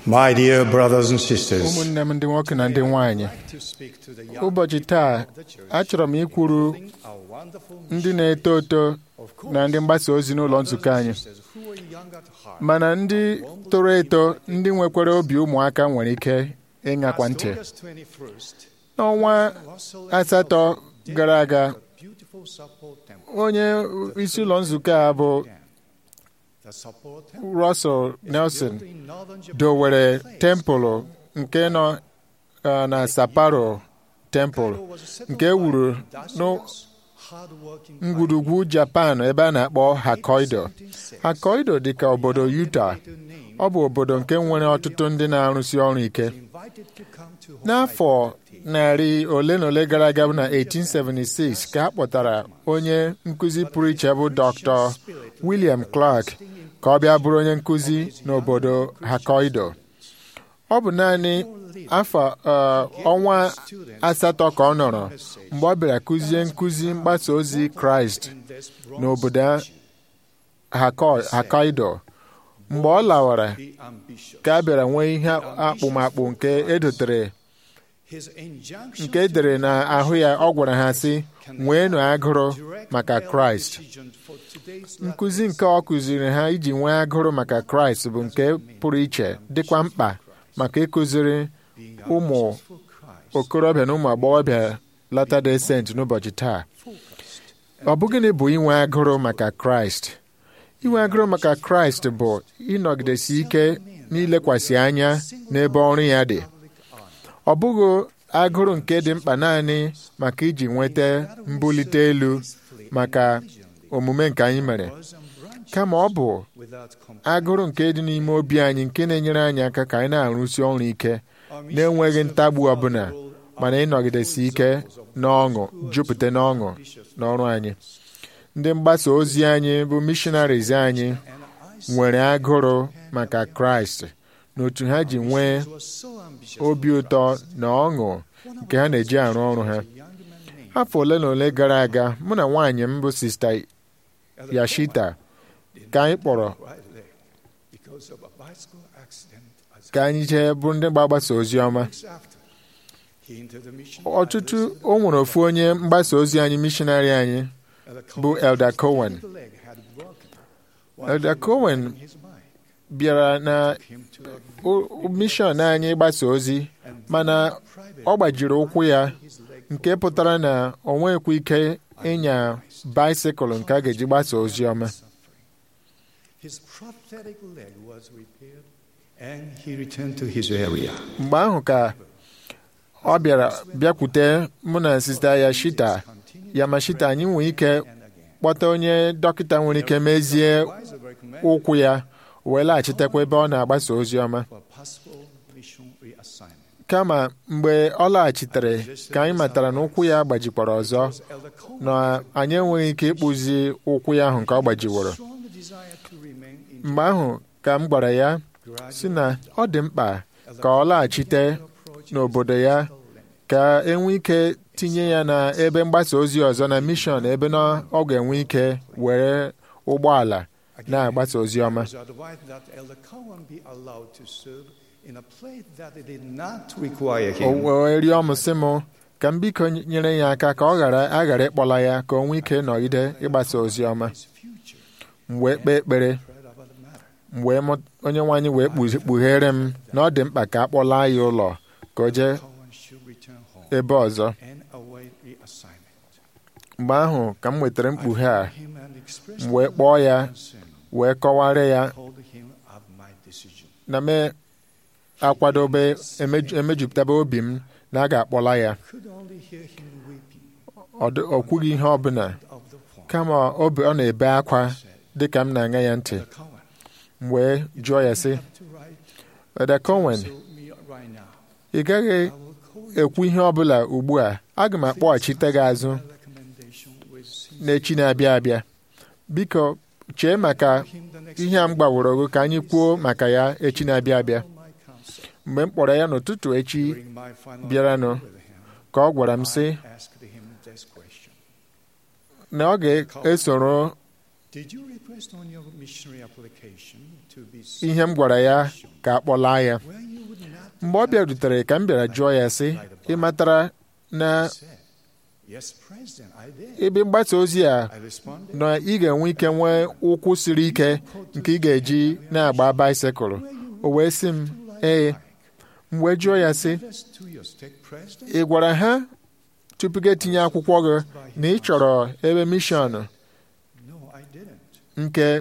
My dear brothers and sisters, ụmụnne m ndị nwoke na ndị nwanyị, I'd like to speak to the young ụbọchị taa of the church achọrọ m ikwuru building a wonderful ndị na-eto eto na ndị mgbasa ozi n'ụlọ nzukọ anyị, sisters who are young at heart. mana ndị toro eto ndị nwekwara obi ụmụaka nwere ike ịṅakwa ntị. As August twenty-first, N'ọnwa asatọ gara aga, beautiful support temple. onye isi ụlọ nzukọ a bụ The support temple Russell Nelson built in northern Japan dowere place. tempụlụ nke nọ uh, na Sapporo Temple Cairo was settled nke e wuru by industrious, hard-working n'ngwurugwu Japan ebe a na-akpọ Hokkaido. Hokkaido dị ka obodo Utah. Ọ bụ obodo nke nwere ọtụtụ ndị na-arụsi ọrụ ike. invited to come to N'afọ narị ole na ole gara aga bụ na eighteen seventy-six ka a kpọtara onye nkụzi pụrụ iche bụ Doctor William Clark ka ọ bịa bụrụ onye nkụzi n'obodo Hokkaido. Ọ bụ naanị afọ uh, ọnwa asatọ ka ọ nọrọ mgbe ọ bịara kụzie nkụzi mgbasa ozi Kraịst n'obodo Hokkaido. Mgbe ọ lawara be ambitious. ka a bịara nwee ihe akpụmakpụ nke edotere His injunction nke edere n'ahụ ya. Ọ gwara ha sị, nweenụ agụrụ maka Kraịst. for today's Nkụzi nke ọ kụziri ha iji nwee agụrụ maka Kraịst bụ nke pụrụ iche, dịkwa mkpa maka ịkụziri ụmụ okorobịa na ụmụ agbọghọbịa Latter-day Saint n'ụbọchị taa. Ọ bụ gịnị bụ inwe agụrụ maka Kraịst? Inwe agụrụ maka Kraịst bụ ịnọgidesi ike n'ilekwasị anya n'ebe ọrụ ya dị. Ọ bụghị agụrụ nke dị mkpa naanị maka iji nweta mbulite elu maka omume nke anyị mere, kama ọ bụ agụrụ nke dị n'ime obi anyị nke na-enyere anyị aka ka anyị na-arụsi ọrụ ike na-enweghị ntagbu ọbụla, mana ịnọgidesi ike n'ọṅụ, jupụta n'ọṅụ n'ọrụ anyị. Ndị mgbasa ozi anyị bụ missionaries anyị nwere agụrụ maka Kraịst na otu ha ji nwee obi ụtọ na ọṅụ nke ha na-eji arụ ọrụ ha. Afọ ole na ole gara aga, mụ na nwaanyị m bụ Sista Yashita ka anyị kpọrọ because of a bicycle accident. As ka anyị jee bụ ndị gbasa ozi ọma. after he entered the mission, Ọtụtụ o nwere ofu onye mgbasa ozi anyị missionary anyị bụ Elder Cohen. the leg had broken. Elder Cohen His bike bịara na him to a mishọn anyị gbasa ozi, mana ọ gbajiri ụkwụ ya, nke pụtara na o nweghịkwa ike ịnya baisikụl nke a ga-eji gbasa ozi ọma. His prosthetic leg was repaired and he returned to his area. Mgbe ahụ ka ọ bịara bịakwute mụ na Sista Yashita Yamashita, anyị nwee ike kpọta onye dọkịta nwere ike mezie ụkwụ ya wee laghachitekwa ebe ọ na-agbasa ozi ọma. For possible mission reassignment. Kama mgbe ọ laghachitere ka anyị matara na ụkwụ ya gbajikwara ọzọ, Elder Coleman na anyị enweghị ike ịkpụzi ụkwụ ya ahụ nke ọ gbajiworo. strong desire to remain in Mgbe ahụ ka m gwara ya sị na ọ dị mkpa ka ọ laghachite n'obodo ya ka enwe ike tinye ya na ebe mgbasa ozi ọzọ na mishọn, ebe na ọ ga-enwe ike were ụgbọala na-agbasa ozi ọma. was advised that Elder Cowan be allowed to serve in a place that did not require O him. wee rịọ m sị m ka m biko nyere ya aka ka ọ ghara aghara ịkpọla ya ka o nwee ike nọgide ịgbasa ozi ọma. His future M wee kpee ekpere, read about the matter. m wee mụ- onye nwe anyị wee kpughe- kpughere m na ọ dị mkpa ka a kpọlaa ya ụlọ ka o jee Cowan should return home ebe ọzọ. and await reassignment. Mgbe ahụ ka m nwetara mkpughe a, Him and expressed m wee kpọọ ya concern. wee kọwara ya Told him of my decision. na me akwadobe emeju- emejupụtaba obi m na a ga-akpọla ya. Could only hear him weeping Ọ dị- ọ kwughị ihe ọbụla, of the phone. kama obi ọ na-ebe akwa dị ka m na-aṅa ya ntị. Elder Cowan, M wee jụọ ya sị, to write Elder Cohen, to me right now. ị gaghị I will call you ekwu ihe ọbụla ugbu a, aga m akpọghachite gị azụ my recommendation with sincere n'echi na-abịa abịa. Biko chee maka him the next ihe a m gbaworo gị ka anyị kwuo maka ya echi na-abịa abịa. my counsel. Mgbe m kpọrọ ya n'ụtụtụ echi During my final bịaranụ, meeting with him, ka ọ gwara m sị I asked him this question. na ọ ga-esoro ihe m gwara ya ka a kpọlaa ya. Mgbe ọ bịarutere ka m bịara jụọ ya sị, ị matara na ebe mgbasa ozi a na ị ga-enwe ike nwee ụkwụ siri ike nke ị ga-eji na-agba baisikụl? O wee sị m ee. M wee jụọ ya sị, ị gwara ha tupu gị etinye akwụkwọ gị na ị chọrọ ebe mishọn nke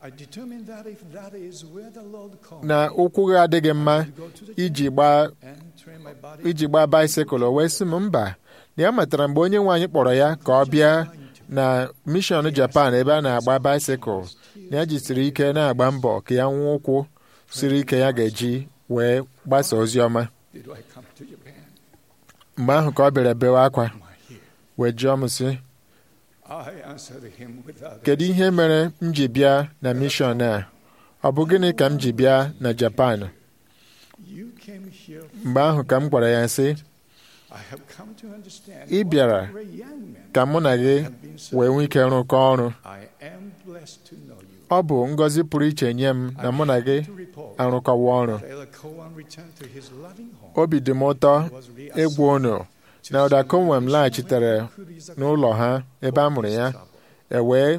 na ụkwụ gị adịghị mma iji gbaa iji gbaa baisikụl? O wee sị m mba, na ya matara mgbe onye nwe anyị kpọrọ ya ka ọ bịa na mishọn Japan ebe a na-agba baisikụl, na ya jisiri ike na-agba mbọ ka ya nwee ụkwụ siri ike ya ga-eji wee gbasa ozi ọma. Mgbe ahụ ka ọ bịara bewe akwa wee jụọ m sị, kedu ihe mere m ji bịa na mishọn a? Ọ bụ gịnị ka m ji bịa na Japan? Mgbe ahụ ka m gwara ya sị, ị bịara ka mụ na gị wee nwee ike rụkọ ọrụ. Ọ bụ ngọzi pụrụ iche nye m na mụ na gị arụkọwa ọrụ. Obi dị m ụtọ ịgwa unu na Elder Conwell laghachitere n'ụlọ ha ebe a mụrụ ya, e wee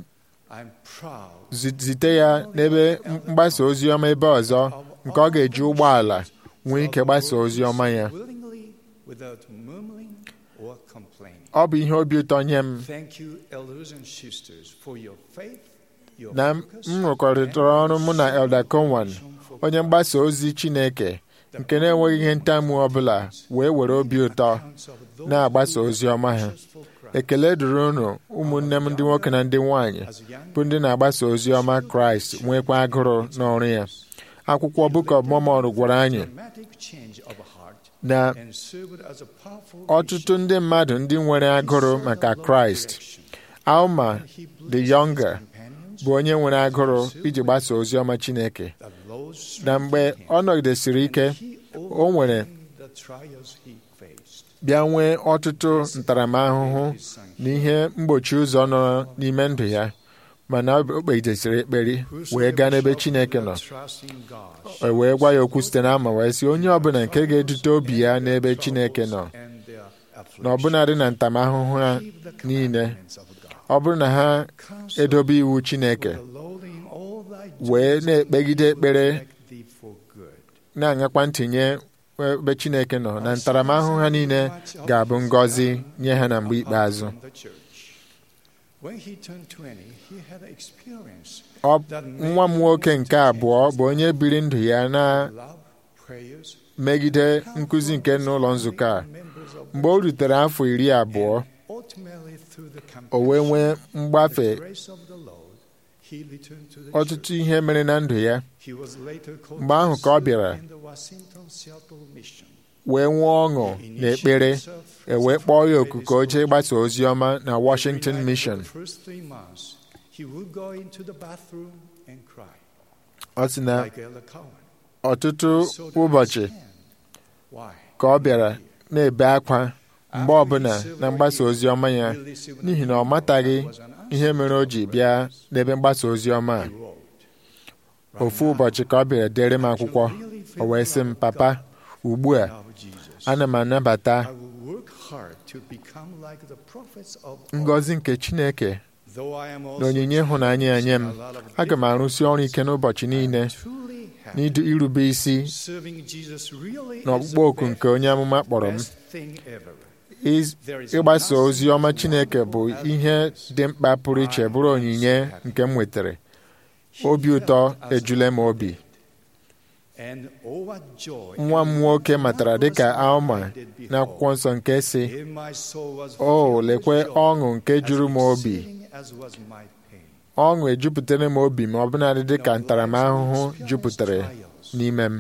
zite ya n'ebe mgbasa ozi ọma ebe ọzọ nke ọ ga-eji ụgbọala nwee ike gbasa ozi ọma ya. Ọ bụ ihe obi ụtọ nye m na m rụkọrịtara ọrụ mụ na Elder Conwell, onye mgbasa ozi Chineke nke na-enweghị ihe ntamu ọbụla, wee were obi ụtọ na-agbasa ozi ọma ha. Ekele dịrị unu ụmụnne m ndị nwoke na ndị nwanyị bụ ndị na-agbasa ozi ọma Kraịst nwekwa agụrụ n'ọrụ ya. Akwụkwọ Book of Mormon gwara anyị na ọtụtụ ndị mmadụ ndị nwere agụrụ maka Kraịst. Alma the Younger bụ onye nwere agụrụ iji gbasa ozi ọma Chineke, na mgbe ọ nọgidesiri ike, o nwere bịa nwee ọtụtụ ntaramahụhụ na ihe mgbochi ụzọ nọ n'ime ndụ ya, mana o kpegidesiri ekpere wee gaa n'ebe Chineke nọ. E wee gwa ya okwu site n'ama wee sị, onye ọbụla nke ga-edute obi ya n'ebe Chineke nọ, na ọbụnadị na ntaramahụhụ ha niile, ọ bụrụ na ha edobe iwu Chineke wee na-ekpegide ekpere na-aṅakwa ntị nye ebe Chineke nọ, na ntaramahụhụ ha niile ga-abụ ngọzi nye ha na mgbe ikpeazụ. Nwa m nwoke nke abụọ bụ onye biri ndụ ya na megide nkụzi nke n'ụlọ nzukọ a. Mgbe o rutere afọ iri abụọ, o wee nwee mgbafe ọtụtụ ihe mere na ndụ ya. Mgbe ahụ ka ọ bịara wee nwee ọṅụ na ekpere, e wee kpọọ ya oku ka o jee gbasa ozi ọma na Washington Mission. Ọ sị na ọtụtụ ụbọchị ka ọ bịara na-ebe akwa mgbe ọbụla na mgbasa ozi ọma ya, n'ihi na ọ mataghị ihe mere o ji bịa n'ebe mgbasa ozi ọma a. Ofu ụbọchị ka ọ bịara dere m akwụkwọ, o wee sị m, papa, ugbu a ana m anabata ngọzi nke Chineke na onyinye ịhụnanya ya nye m. Aga m arụsi ọrụ ike n'ụbọchị niile n'irube isi na ọkpụkpọ oku nke onye amụma kpọrọ m. Ịgbasa ozi ọma Chineke bụ ihe dị mkpa pụrụ iche, bụrụ onyinye nke m nwetara. Obi ụtọ ejule m obi. Nwa m nwoke matara dịka Alma n'akwụkwọ nsọ nke sị, o lekwe ọṅụ nke juru m obi. Ọṅụ ejupụtara m obi ma ọbụnadị dịka ntaramahụhụ jupụtara n'ime m.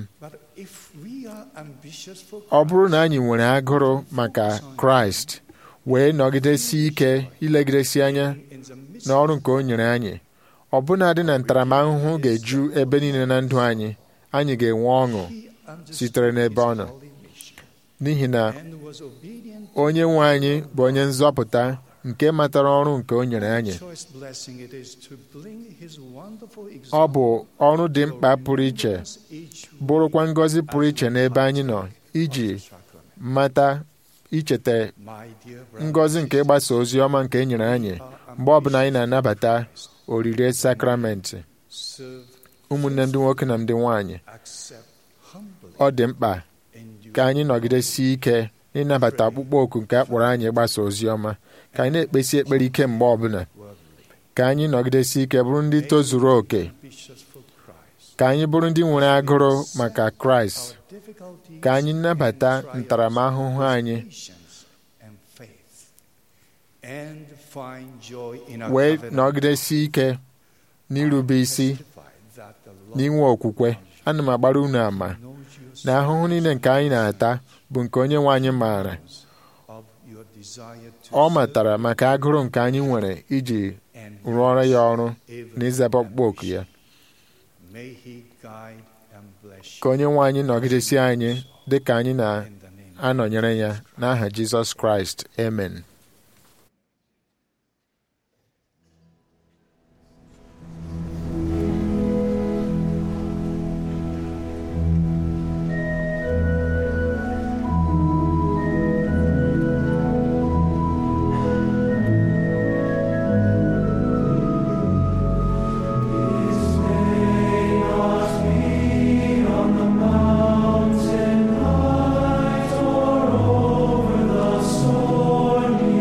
Ọ bụrụ na anyị nwere agụrụ maka Kraịst, wee nọgidesi ike ilegidesi anya n'ọrụ nke o nyere anyị, ọbụnadị na ntaramahụhụ ga-eju ebe niile na ndụ anyị, anyị ga-enwe ọṅụ sitere n'ebe ọ nọ. N'ihi na onye nwe anyị bụ onye nzọpụta nke matara ọrụ nke o nyere anyị. choice blessing it is to bring his wonderful Ọ bụ ọrụ dị mkpa pụrụ iche, bụrụkwa ngọzi pụrụ iche n'ebe anyị nọ, iji mata icheta ngọzi nke ịgbasa ozi ọma nke e nyere anyị mgbe ọbụla anyị na-anabata orire sakramenti. Ụmụnne ndị nwoke na ndị nwanyị, ọ dị mkpa ka anyị nọgidesie ike n'ịnabata ọkpụkpọ oku nke a kpọrọ anyị ịgbasa ozi ọma, ka anyị na-ekpesi ekpere ike mgbe ọbụla, ka anyị nọgidesie ike bụrụ ndị tozuru oke, ka anyị bụrụ ndị nwere agụrụ maka Kraịst, ka anyị nabata ntaramahụhụ anyị wee nọgidesie ike n'irube isi n'inwe okwukwe. Ana m agbara unu ama na ahụhụ niile nke anyị na-ata bụ nke onye nwe anyị maara. Ọ matara maka agụrụ nke anyị nwere iji rụọrọ ya ọrụ na ịzaba ọkpụkpọ oku ya. Ka onye nwe anyị nọgidesi anyị dị ka anyị na-anọnyere ya n'aha Jizọs Kraịst. Amen. Mountain height or over the stormy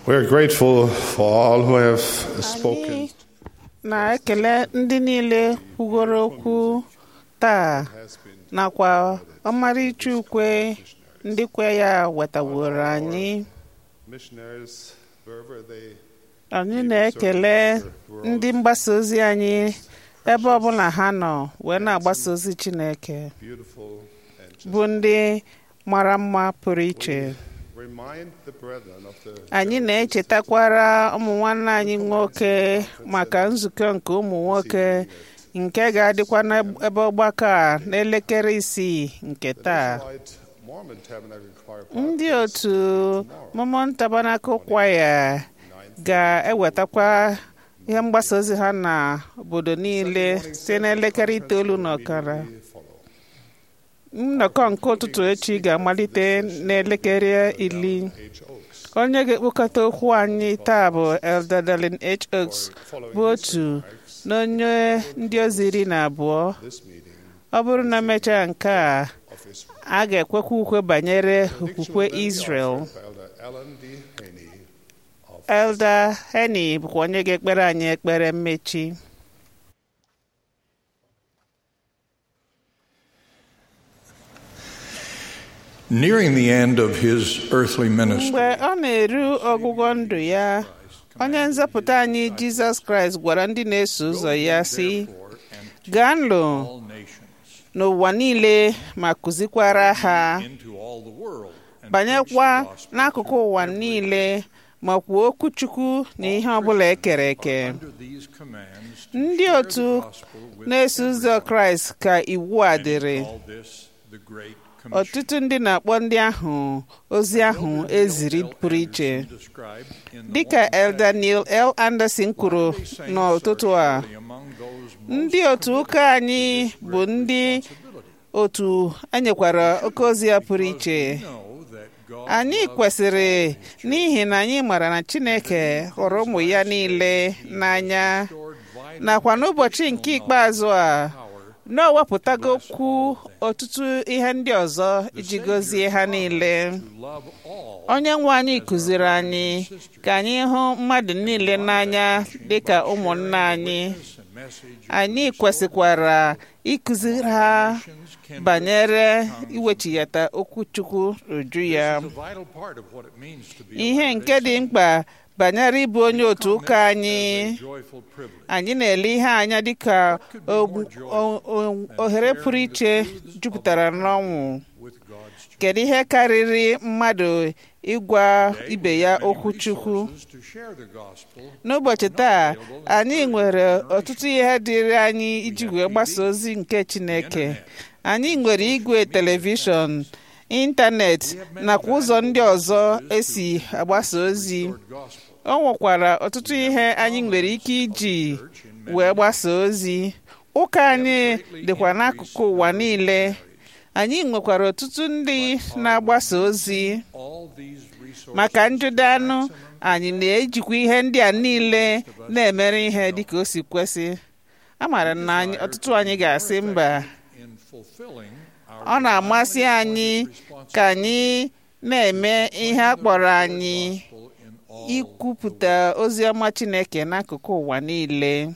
We are grateful for all who have spoken. Anyị na-ekele ndị niile kwugoro okwu taa nakwa ọmarịcha ukwe ndị kwe ya wetaworo anyị. Missionaries, wherever they Anyị na-ekele ndị mgbasa ozi anyị ebe ọbụla ha nọ wee na-agbasa ozi Chineke beautiful and just bụ ndị mara mma pụrụ iche. remind the brethren of the Anyị na-echetakwara ụmụ nwanne anyị nwoke maka nzukọ nke ụmụ nwoke nke ga-adịkwa n'ebe ọgbakọ a n'elekere isii nke taa. Israelite Mormon Tabernacle Choir Ndị otu Mormon Tabernacle Choir ga-ewetakwa ihe mgbasa ozi ha na obodo niile site n'elekere itoolu na ọkara. Nnọkọ nke ụtụtụ echi ga-amalite n'elekere iri. Onye ga-ekpokọta okwu anyị taa bụ Elder Darlene H. Oaks bụ otu na onye ndị ozi iri na abụọ. Ọ bụrụ na emechaa nke a, a ga-ekwekwa ukwe banyere okwukwe Israel. Elder Henny bụkwa onye ga-ekpere anyị ekpere mmechi. Nearing the end of his earthly ministry, Mgbe ọ na-eru ọgwụgwọ ndụ ya, onye nzọpụta anyị Jizọs Kraịst gwara ndị na-eso ụzọ ya sị, gaa nlụ n'ụwa niile ma kụzikwara ha, banyekwa n'akụkụ ụwa niile ma kwuo okwu Chukwu na ihe ọbụla ekere eke. Ndị otu na-eso ụzọ Kraịst ka iwu a dịrị. Ọtụtụ ndị na-akpọ ndị ahụ ozi ahụ eziri pụrụ iche. Dịka Elder Neil L. Anderson kwuru n'ụtụtụ a, ndị otu ụka anyị bụ ndị otu enyekwara oke ozi ya pụrụ iche. Anyị kwesịrị n'ihi na anyị mara na Chineke hụrụ ụmụ ya niile n'anya nakwa n'ụbọchị nke ikpeazụ a na o wepụtago okwu ọtụtụ ihe ndị ọzọ iji gọzie ha niile. Onye nwe anyị kụziri anyị ka anyị hụ mmadụ niile n'anya dịka ụmụnna anyị. Anyị kwesịkwara ịkụziri ha banyere iwechiyata okwu Chukwu uju ya. Ihe nke dị mkpa banyere ịbụ onye otu ụka anyị, anyị na-ele ihe anya dịka ohere pụrụ iche jupụtara n'ọnwụ. Kedu ihe karịrị mmadụ ịgwa ibe ya okwu Chukwu? N'ụbọchị taa, anyị nwere ọtụtụ ihe dịrị anyị iji wee gbasa ozi nke Chineke. Anyị nwere igwe telivishọn, ịntanetị nakwa ụzọ ndị ọzọ esi agbasa ozi. O nwekwara ọtụtụ ihe anyị nwere ike iji wee gbasa ozi. Ụka anyị dịkwa n'akụkụ ụwa niile. Anyị nwekwara ọtụtụ ndị na-agbasa ozi. Maka njide anụ, anyị na-ejikwa ihe ndị a niile na-emere ihe dịka o si kwesị. Amara na ọtụtụ anyị ga-asị mba. Ọ na-amasị anyị ka anyị na-eme ihe a kpọrọ anyị ikwupụta ozi ọma Chineke n'akụkụ ụwa niile.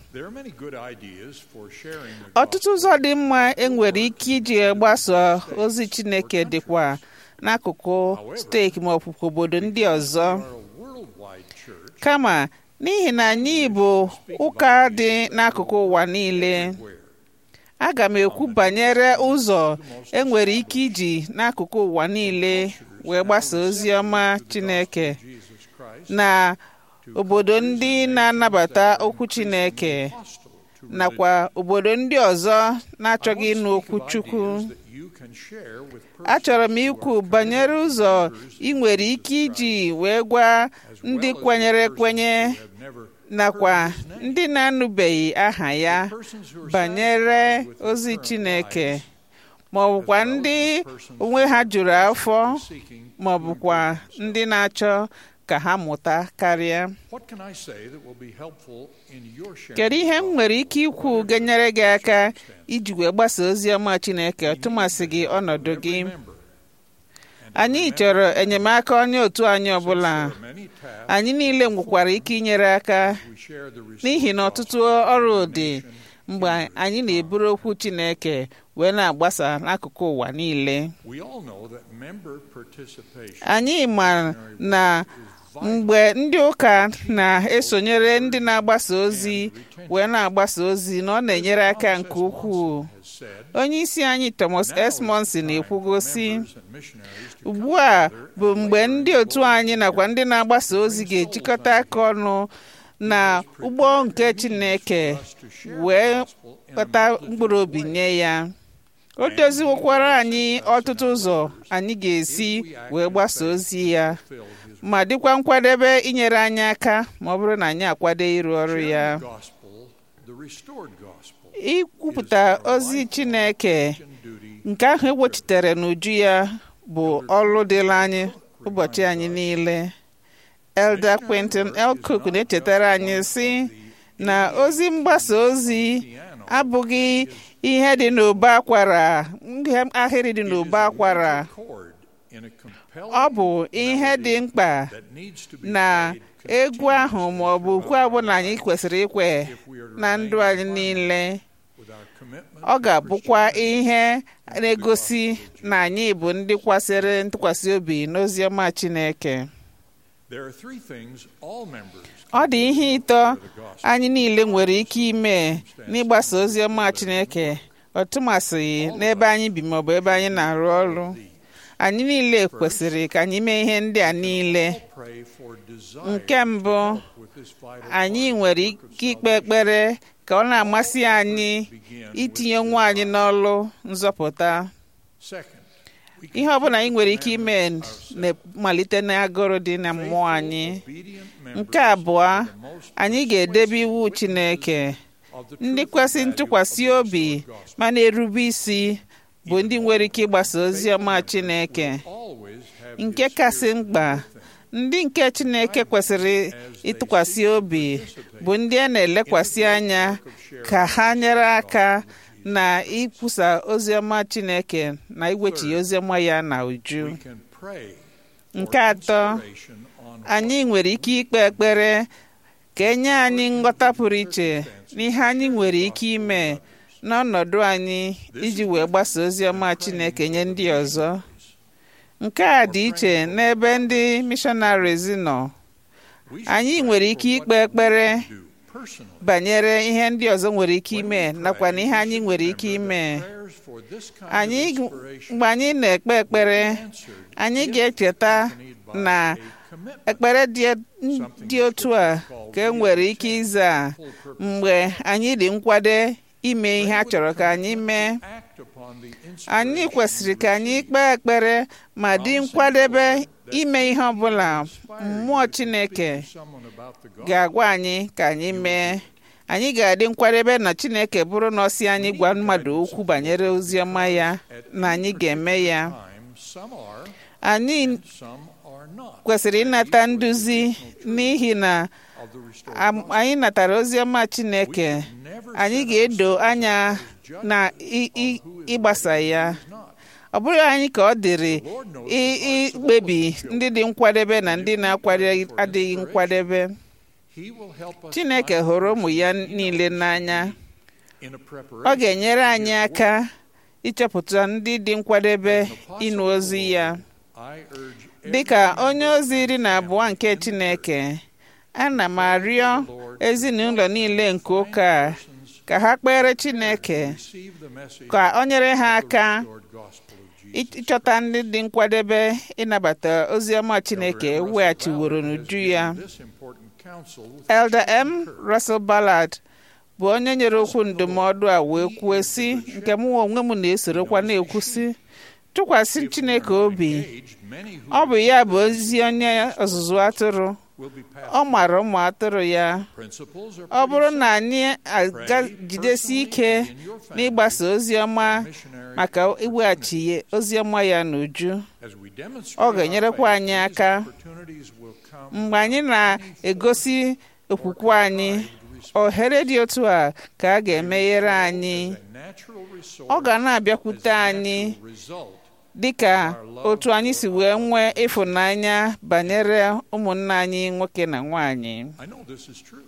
Ọtụtụ ụzọ dị mma enwere ike iji gbasa ozi Chineke dịkwa n'akụkụ steeti ma ọ bụ obodo ndị ọzọ. Kama n'ihi na anyị bụ ụka dị n'akụkụ ụwa niile, aga m ekwu banyere ụzọ enwere ike iji n'akụkụ ụwa niile wee gbasa ozi ọma Chineke na obodo ndị na-anabata okwu Chineke nakwa obodo ndị ọzọ na-achọghị ịnụ okwu Chukwu. Achọrọ m ikwu banyere ụzọ ị nwere ike iji wee gwa ndị kwenyere ekwenye nakwa ndị na-anụbeghị aha ya banyere ozi Chineke, ma ọ bụkwa ndị onwe ha juru afọ, ma ọ bụkwa ndị na-achọ ka ha mụta karịa. Kedu ihe m nwere ike ikwu ga-enyere gị aka iji wee gbasa ozi ọma Chineke tụmasị gị ọnọdụ gị? anyị chọrọ enyemaka onye otu anyị ọbụla. Anyị niile nwekwara ike inyere aka n'ihi na ọtụtụ ọrụ dị mgbe anyị na-eburu okwu Chineke wee na-agbasa n'akụkụ ụwa niile. Anyị ma na mgbe ndị ụka na-esonyere ndị na-agbasa ozi wee na-agbasa ozi na ọ na-enyere aka nke ukwuu. Onye isi anyị Thomas S. Monson na-ekwugosi, ugbu a bụ mgbe ndị otu anyị nakwa ndị na-agbasa ozi ga-ejikọta aka ọnụ na ụgbọ nke Chineke wee kpata mkpụrụ obi nye ya. O doziwokwara anyị ọtụtụ ụzọ anyị ga-esi wee gbasa ozi ya ma dịkwa nkwadebe inyere anyị aka ma ọ bụrụ na anyị akwado ịrụ ọrụ ya. Ikwupụta ozi Chineke nke ahụ ewechitere n'uju ya bụ ọrụ dịrị anyị ụbọchị anyị niile. Elder Quentin L. Cook na-echetara anyị sị na ozi mgbasa ozi abụghị ihe dị n'ụba akwara, ihe ahịrị dị n'ụba akwara. Ọ bụ ihe dị mkpa na egwu ahụ ma ọ bụ ukwe ọbụla anyị kwesịrị ikwe na ndụ anyị niile. Ọ ga-abụkwa ihe na-egosi na anyị bụ ndị kwesịrị ntụkwasị obi n'ozi ọma Chineke. Ọ dị ihe ịtọ anyị niile nwere ike ime n'ịgbasa ozi ọma Chineke, ọtụmasị n'ebe anyị bi maọbụ ebe anyị na-arụ ọrụ. Anyị niile kwesịrị ka anyị mee ihe ndị a niile. Nke mbụ, anyị nwere ike ikpe ekpere ka ọ na-amasị anyị itinye nwa anyị n'ọrụ nzọpụta. Ihe ọbụla anyị nwere ike ime na-malite n'agụrụ dị na mmụọ anyị. Nke abụọ, anyị ga-edebe iwu Chineke. Ndị kwesịrị ntụkwasị obi ma na-erube isi bụ ndị nwere ike ịgbasa ozi ọma Chineke. Nke kasị mkpa, ndị nke Chineke kwesịrị ịtụkwasị obi bụ ndị a na-elekwasị anya ka ha nyere aka na ikwusa ozi ọma Chineke na iwechi ozi ọma ya na uju. Nke atọ, anyị nwere ike ikpe ekpere ka enye anyị nghọta pụrụ iche n'ihe anyị nwere ike ime n'ọnọdụ anyị iji wee gbasa ozi ọma Chineke nye ndị ọzọ. Nke a dị iche n'ebe ndị missionaries nọ. Anyị nwere ike ikpe ekpere banyere ihe ndị ọzọ nwere ike ime nakwa na ihe anyị nwere ike ime. Anyị mgbe anyị na-ekpe ekpere, anyị ga-echeta na ekpere dị otu a ka e nwere ike ịza mgbe anyị dị nkwado ime ihe a chọrọ ka anyị mee. Anyị kwesịrị ka anyị kpee ekpere ma dị nkwadebe ime ihe ọbụla mmụọ Chineke ga-agwa anyị ka anyị mee. Anyị ga-adị nkwadebe na Chineke bụrụ na ọ sị anyị gwa mmadụ okwu banyere ozi ọma ya na anyị ga-eme ya. Anyị kwesịrị ịnata nduzi n'ihi na anyị natara ozi ọma Chineke. Anyị ga-edo anya na ịgbasa ya. Ọ bụrụ anyị ka ọ dịrị ikpebi ndị dị nkwadebe na ndị na-adịghị nkwadebe. Chineke hụrụ ụmụ ya niile n'anya. Ọ ga-enyere anyị aka ịchọpụta ndị dị nkwadebe ịnụ ozi ya. Dịka onye ozi iri na abụọ nke Chineke, ana m arịọ ezinụlọ niile nke ụka ka ha kpere Chineke ka o nyere ha aka ịchọta ndị dị nkwadebe ịnabata ozi ọma Chineke weghachiworo n'uju ya. Elder M. Russell Ballard bụ onye nyere okwu ndụmọdụ a wee kwuo sị, nke mụ onwe m na-esorokwa na-ekwu sị, tụkwasị Chineke obi. Ọ bụ ya bụ ozi onye ọzụzụ atụrụ. Ọ mara ụmụ atụrụ ya. Ọ bụrụ na anyị jidesi ike n'ịgbasa ozi ọma maka iweghachi ozi ọma ya n'uju, ọ ga-enyerekwa anyị aka mgbe anyị na-egosi okwukwe anyị. Ohere dị otu a ka a ga-emeghere anyị. Ọ ga na-abịakwute anyị dịka otu anyị si wee nwee ịfụnanya banyere ụmụnna anyị nwoke na nwanyị. I know this is true.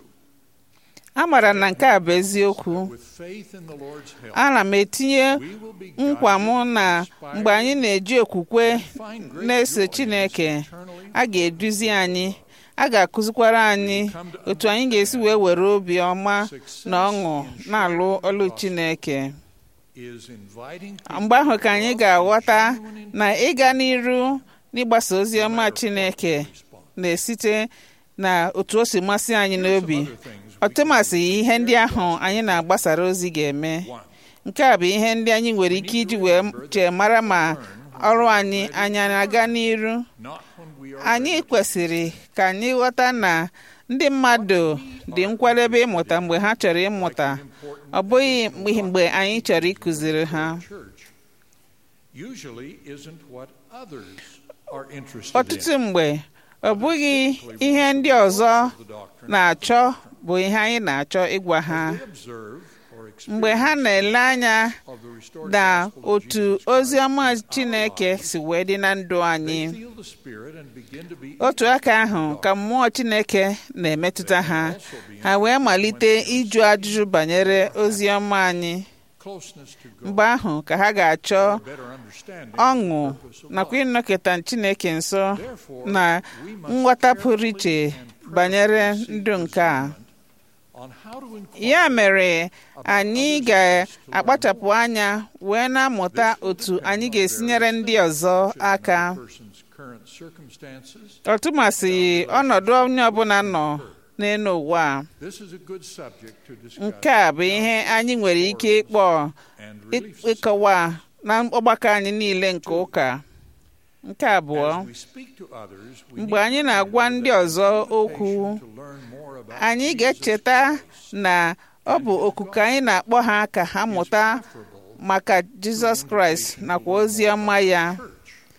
A maara na nke a bụ eziokwu. With faith in the Lord's help, Ana m etinye we will be nkwa m guided, na inspired, mgbe anyị na-eji okwukwe find great na-eso joy Chineke, eternally. a ga-eduzi anyị, a ga-akụzikwara anyị otu anyị ga-esi wee were obi ọma na ọṅụ na-alụ ọlụ Chineke. Is inviting people Mgbe ahụ ka anyị ga-aghọta genuine na ịga n'iru n'ịgbasa ozi ọma Chineke na-esite na otu o si masị anyị n'obi. Ọtụmasị ihe ndị ahụ anyị na-agbasara ozi ga-eme. Nke a bụ ihe ndị anyị nwere ike iji wee chee mara ma ọrụ anyị anyị na-aga n'iru. not when we are Anyị kwesịrị ka anyị ghọta na ndị mmadụ dị nkwadebe ịmụta mgbe ha chọrọ ịmụta, ọ bụghị mgbe anyị chọrọ ịkụziri ha. church usually isn't what others are interested Ọtụtụ in. mgbe ọ bụghị ihe ndị ọzọ na-achọ bụ ihe anyị na-achọ ịgwa ha. They observe or Mgbe ha na-ele anya of the restored na gospel of otu Jesus ozi Christ ọma in our Chineke lives, si wee dị na ndụ they anyị, feel the Spirit and begin to be otu aka ahụ ka mmụọ Chineke na-emetụta ha, ha wee malite ịjụ ajụjụ banyere ozi ọma anyị. closeness to God, Mgbe ahụ ka ha ga-achọ better understanding ọṅụ of the purpose of nakwa life. ịnọkọta Chineke nso Therefore, na we must nghọta pụrụ carefully iche and banyere prayerfully seek ndụ nke a. discernment on how to inquire Ya mere anyị ga-akpachapụ anya wee na-amụta otu anyị ga-esi nyere ndị ọzọ aka, person's current circumstances. ọtụmasị ọnọdụ onye ọbụla nọ n'elu ụwa a. This is a good subject to discuss Nke a bụ ihe anyị nwere ike ịkpọ and ị- relief society. ịkọwa na ọgbakọ anyị niile nke ụka. Nke abụọ, As we speak to others, we mgbe need anyị to na-agwa remember ndị that ọzọ invitation okwu, to learn more about anyị Jesus ga-echeta Christ na ọ bụ okuku anyị na-akpọ ha ka ha mụta maka Jizọs Kraịst nakwa ozi ọma ya, church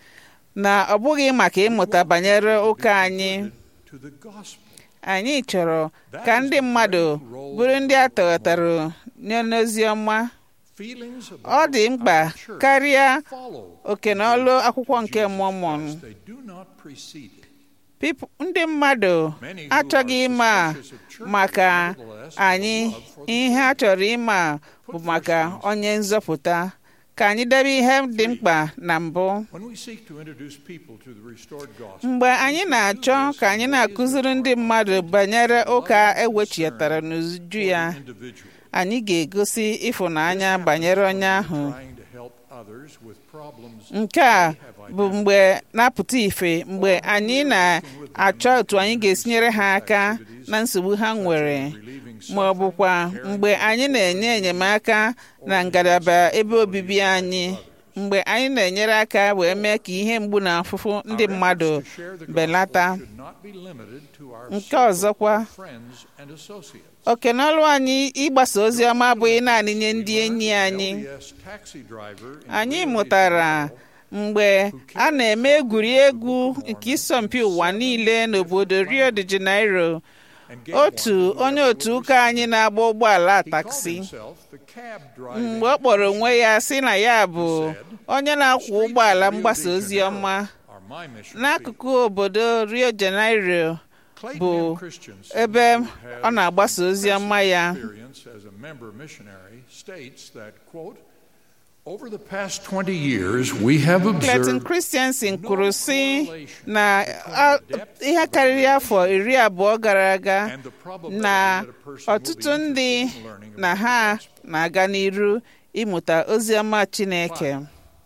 na ọ bụghị maka ịmụta banyere ụka anyị. to the gospel. Anyị chọrọ ka ndị mmadụ bụrụ ndị a tọghọtara nye n'ozi ọma. Feelings Ọ about dị mkpa our church karịa follow oke na ọlụ akwụkwọ nke Jesus Mọmọn. Christ. They do not precede it. People- Ndị mmadụ Many who achọghị are ịma suspicious of church maka nevertheless have a anyị, love for the ihe a chọrọ ịma bụ maka onye nzọpụta. Ka anyị debe ihe dị mkpa na mbụ. When we seek to introduce people to the restored gospel, Mgbe anyị na-achọ ka anyị na-akụziri ndị mmadụ banyere ụka ewechitara n'uju ya, individual anyị ga-egosi ịfụnanya banyere onye ahụ. trying to help others with problems Nke a bụ mgbe na-apụta ife mgbe anyị na-achọ otu anyị ga-esi nyere ha aka na nsogbu ha nwere, ma ọ bụkwa mgbe anyị na-enye enyemaka na ngalaba ebe obibi anyị, mgbe anyị na-enyere aka wee mee ka ihe mgbu na afụfụ ndị mmadụ to share the belata. gospel should not be limited to our Nke circle ọzọkwa, of friends and associates. oke n'ọlụ anyị ịgbasa ozi ọma abụghị naanị nye ndị enyi anyị. L D S taxi driver in Anyị Rio de mụtara Janeiro mgbe a na-eme egwuregwu nke ịsọmpi ụwa niile n'obodo Rio de Janeiro, and gave otu one onye otu ụka anyị na-agba ụgbọala He called taksi, himself the cab driving mgbe ọ kpọrọ onwe ya sị na ya bụ onye na-akwọ ụgbọala mgbasa ozi ọma are my mission n'akụkụ obodo Rio de Janeiro, Clayton bụ M. Christensen, ebe who ọ na-agbasa has ozi ọma ya. experience as a member missionary, states that, quote, over the past twenty years, we have Clayton observed Christensen kwuru sị na a- ihe karịrị afọ iri abụọ gara aga and the probability na that a person will be ọtụtụ ndị interested in learning na about ha the gospel. na-aga n'iru ịmụta ozi ọma Chineke.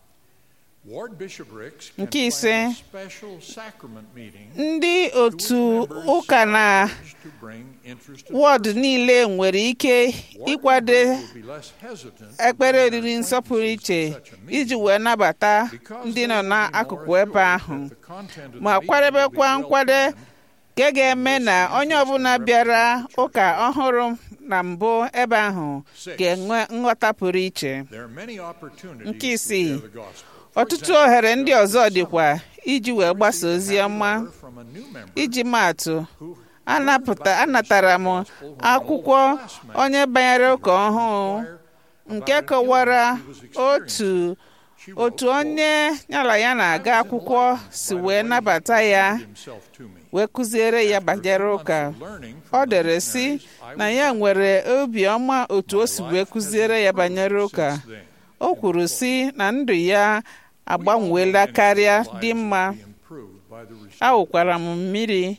Ward bishoprics can Nke plan ise, a special sacrament meeting ndị to otu which members ụka na are urged to bring interested wọdụ niile nwere ike Ward ịkwado members will be less hesitant to ekpere bring oriri their nsọpụrụ iche acquaintances to such a meeting iji wee nabata because ndị they nọ will be n'akụkụ more ebe assured ahụ, that the content of the ma meeting will be kwadebekwa well nkwado planned. nke ga-eme na onye ọbụla bịara ụka ọhụrụ na mbụ ebe ahụ ga-enwe nghọta pụrụ iche. There are many opportunities Nke to isii, share the gospel. For ọtụtụ example, ohere ndị ọzọ dịkwa iji wee gbasa ozi ọma. from a new member Iji maatụ, who anapụta anatara m akwụkwọ onye banyere ụka ọhụụ nke kọwara otu otu onye nyala ya na-aga akwụkwọ si wee nabata ya wee kụziere ya banyere ụka. Ọ dere sị na ya nwere obiọma otu o si wee kụziere ya banyere ụka. O kwuru sị na ndụ ya agbanweela karịa dị mma. Awụkwara m mmiri.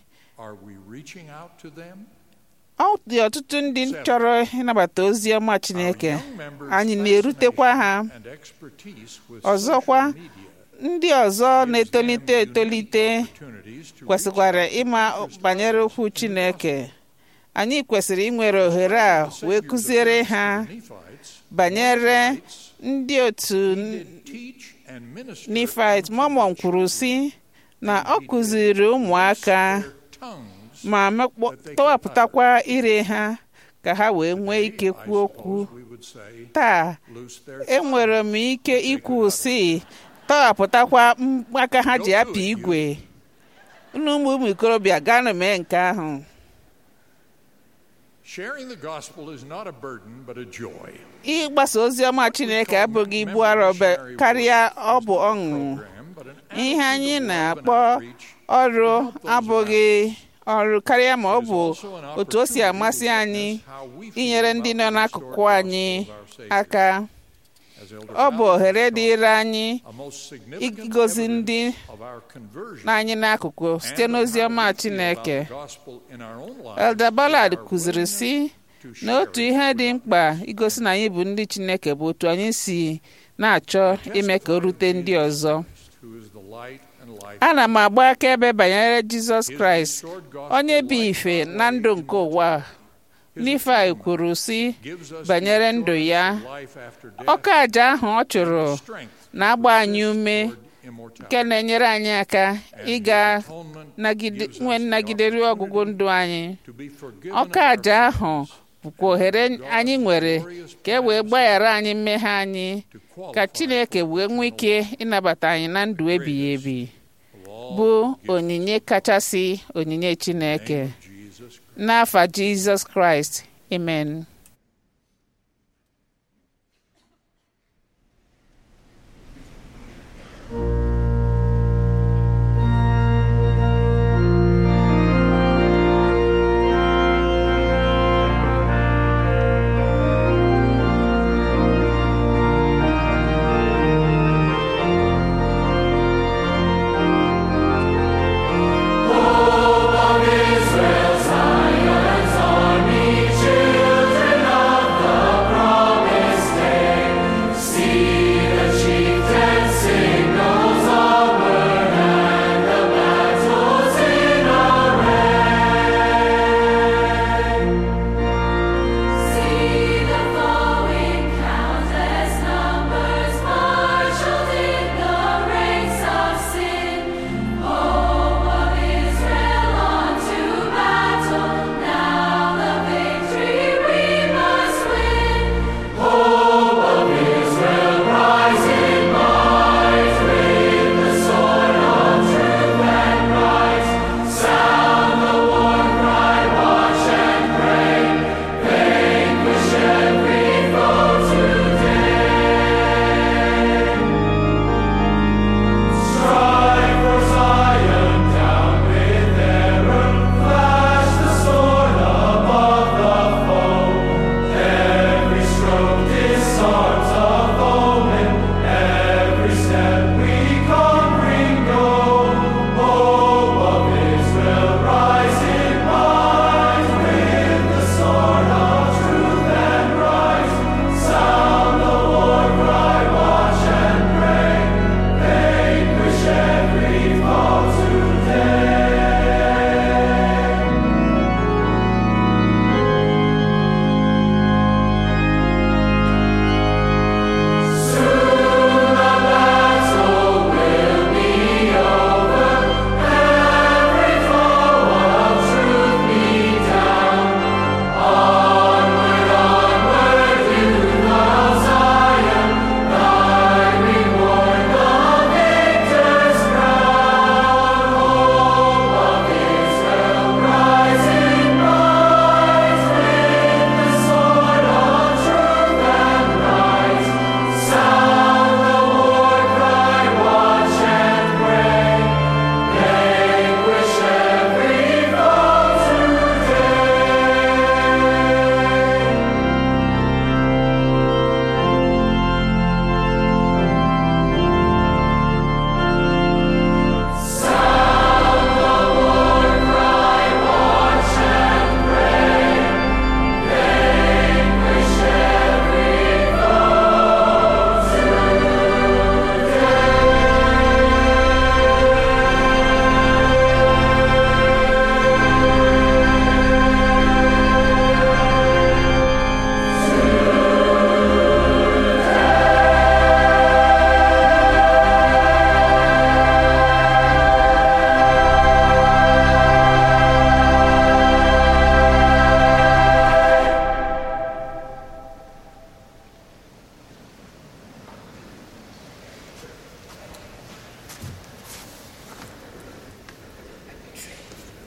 Ọ dị ọtụtụ ndị chọrọ ịnabata ozi ọma Chineke, anyị na-erutekwa ha. Ọzọkwa, ndị ọzọ na-etolite etolite kwesịkwara ịma banyere okwu Chineke. Anyị kwesịrị inwere ohere a wee kụziere ha banyere ndị otu Nifite. Mormon kwuru sị na ọ kụziri ụmụaka ma tọwapụtakwa ire ha ka ha wee nwee ike kwuo okwu. Taa enwere m ike ikwu sị tọwapụtakwa aka ha ji apị igwe. Unu ụmụ ụmụ ikorobịa gaa mee nke ahụ. Ịgbasa ozi ọma Chineke abụghị ibu arọ karịa ọ bụ ọṅụ. Ihe anyị na-akpọ ọrụ abụghị ọrụ karịa, ma ọ bụ otu o si amasị anyị inyere ndị nọ n'akụkụ anyị aka. Ọ bụ ohere dịịrị anyị igozi ndị n'anyị n'akụkụ site n'ozi ọma Chineke. Elder Ballard kụziri sị na otu ihe dị mkpa igosi na anyị bụ ndị Chineke bụ otu anyị si na-achọ ime ka o rute ndị ọzọ. Ana m agba akaebe banyere Jizọs Kraịst, onye bụ ife na ndụ nke ụwa. Nifai kwuru sị banyere ndụ ya, ọka aja ahụ ọ chụrụ na-agba anyị ume, nke na-enyere anyị aka ịga nwe nnagidere ọgwụgwụ ndụ anyị. Ọka aja ahụ bụkwa ohere anyị nwere ka e wee gbaghara anyị mmehie anyị, ka Chineke wee nwee ike ịnabata anyị na ndụ ebighị ebi, bụ onyinye kachasị onyinye Chineke. N'afa Jizọs Kraịst, amen. Israel, Zion's army, children.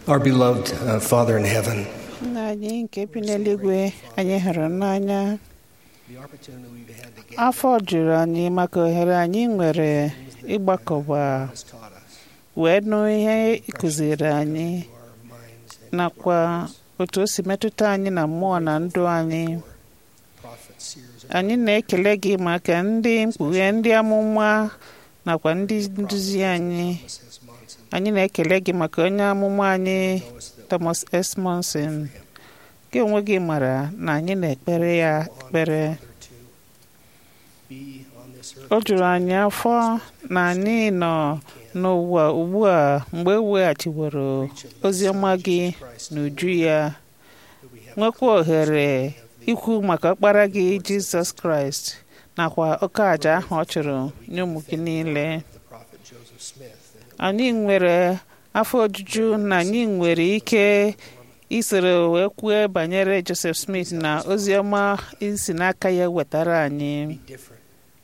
Our beloved uh, Father in heaven, Nna anyị nke bi n'eluigwe, anyị hụrụ n'anya. the opportunity we've had to get Afọ juru anyị maka ohere anyị nwere ịgbakọba has taught us wee nụ ihe ị kụziri anyị our minds and nakwa otu o si metụta anyị na mmụọ na ndụ anyị. prophets, seers, and Anyị na-ekele gị maka ndị mkpughe, ndị amụma nakwa ndị nduzi anyị. Thomas S. Monson. Anyị na-ekele gị maka onye amụma anyị Knowest that Thomas S. Monson. Gị onwe gị mara na anyị na-ekpere ya ekpere. Father to be on this earth O juru anyị afọ na anyị nọ n'ụwa ugbu a mgbe e weghachiworo ozi ọma gị n'uju ya, that we have nwekwa ohere ikwu maka ọkpara gị Jizọs Kraịst nakwa oke àjà ahụ ọ chụrụ nye ụmụ gị niile. the prophet Joseph Smith and Anyị nwere afọ ojuju na anyị nwere ike isoro wee kwue banyere Joseph Smith na ozi ọma isi n'aka ya wetara anyị. be different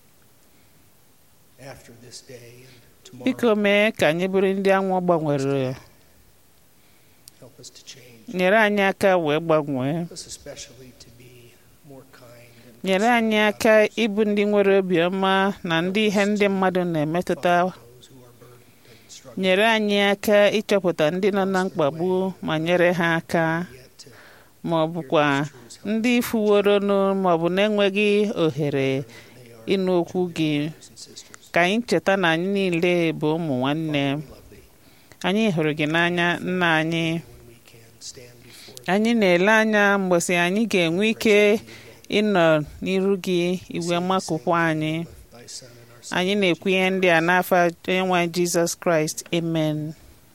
after this day and tomorrow. Biko mee ka anyị bụrụ ndị anwụ gbanwere, Help us to change. nyere anyị aka wee gbanwee, Help us especially to be more kind and nyere anyị aka ịbụ ndị nwere obiọma na ndị ihe ndị mmadụ na-emetụta, those who are burdened and struggling nyere anyị aka ịchọpụta ndị nọ na mkpagbu ma nyere ha aka, yet to ma ọ bụkwa ndị fuworonụ ma ọ bụ na-enweghị ohere ịnụ okwu gị. brothers and sisters. Ka anyị cheta na anyị niile bụ ụmụ nwanne. Love thee Anyị hụrụ gị n'anya, nna anyị. when we can stand before thee. Anyị na-ele anya mgbọsị anyị ga-enwe ike ịnọ n'iru gị iwe makụkwa anyị. Thy Son and our Son. Anyị na-ekwu ihe ndị a n'afọ onye nwe anyị Jizọs Kraịst. Amen.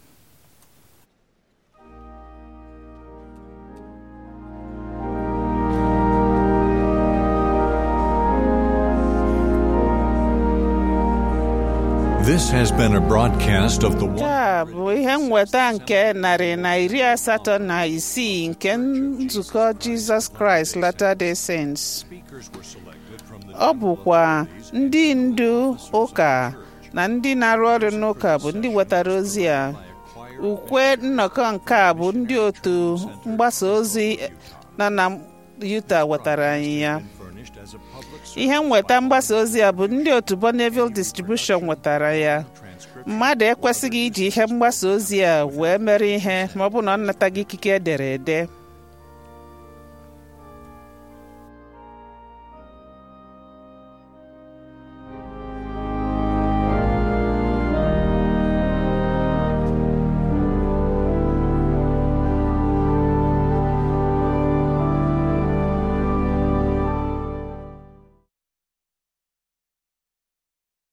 This has been a broadcast of the Nke one. a bụ ihe nweta nke narị na iri asatọ na isii nke nzukọ Jizọs Kraịst Latter-day Saints. Speakers were selected from the Ọ bụkwa ndị ndu ụka na ndị na-arụ ọrụ n'ụka bụ ndị wetara ozi a. Ukwe nnọkọ nke a bụ ndị otu mgbasa ozi nọ na Utah wetara anyị ya. furnished as a public Ihe nweta mgbasa ozi a bụ ndị otu Bonneville Distribution nwetara ya. Mmadụ ekwesịghị iji ihe mgbasa ozi a wee mere ihe ma ọ bụ na ọ nataghị ikike edere ede.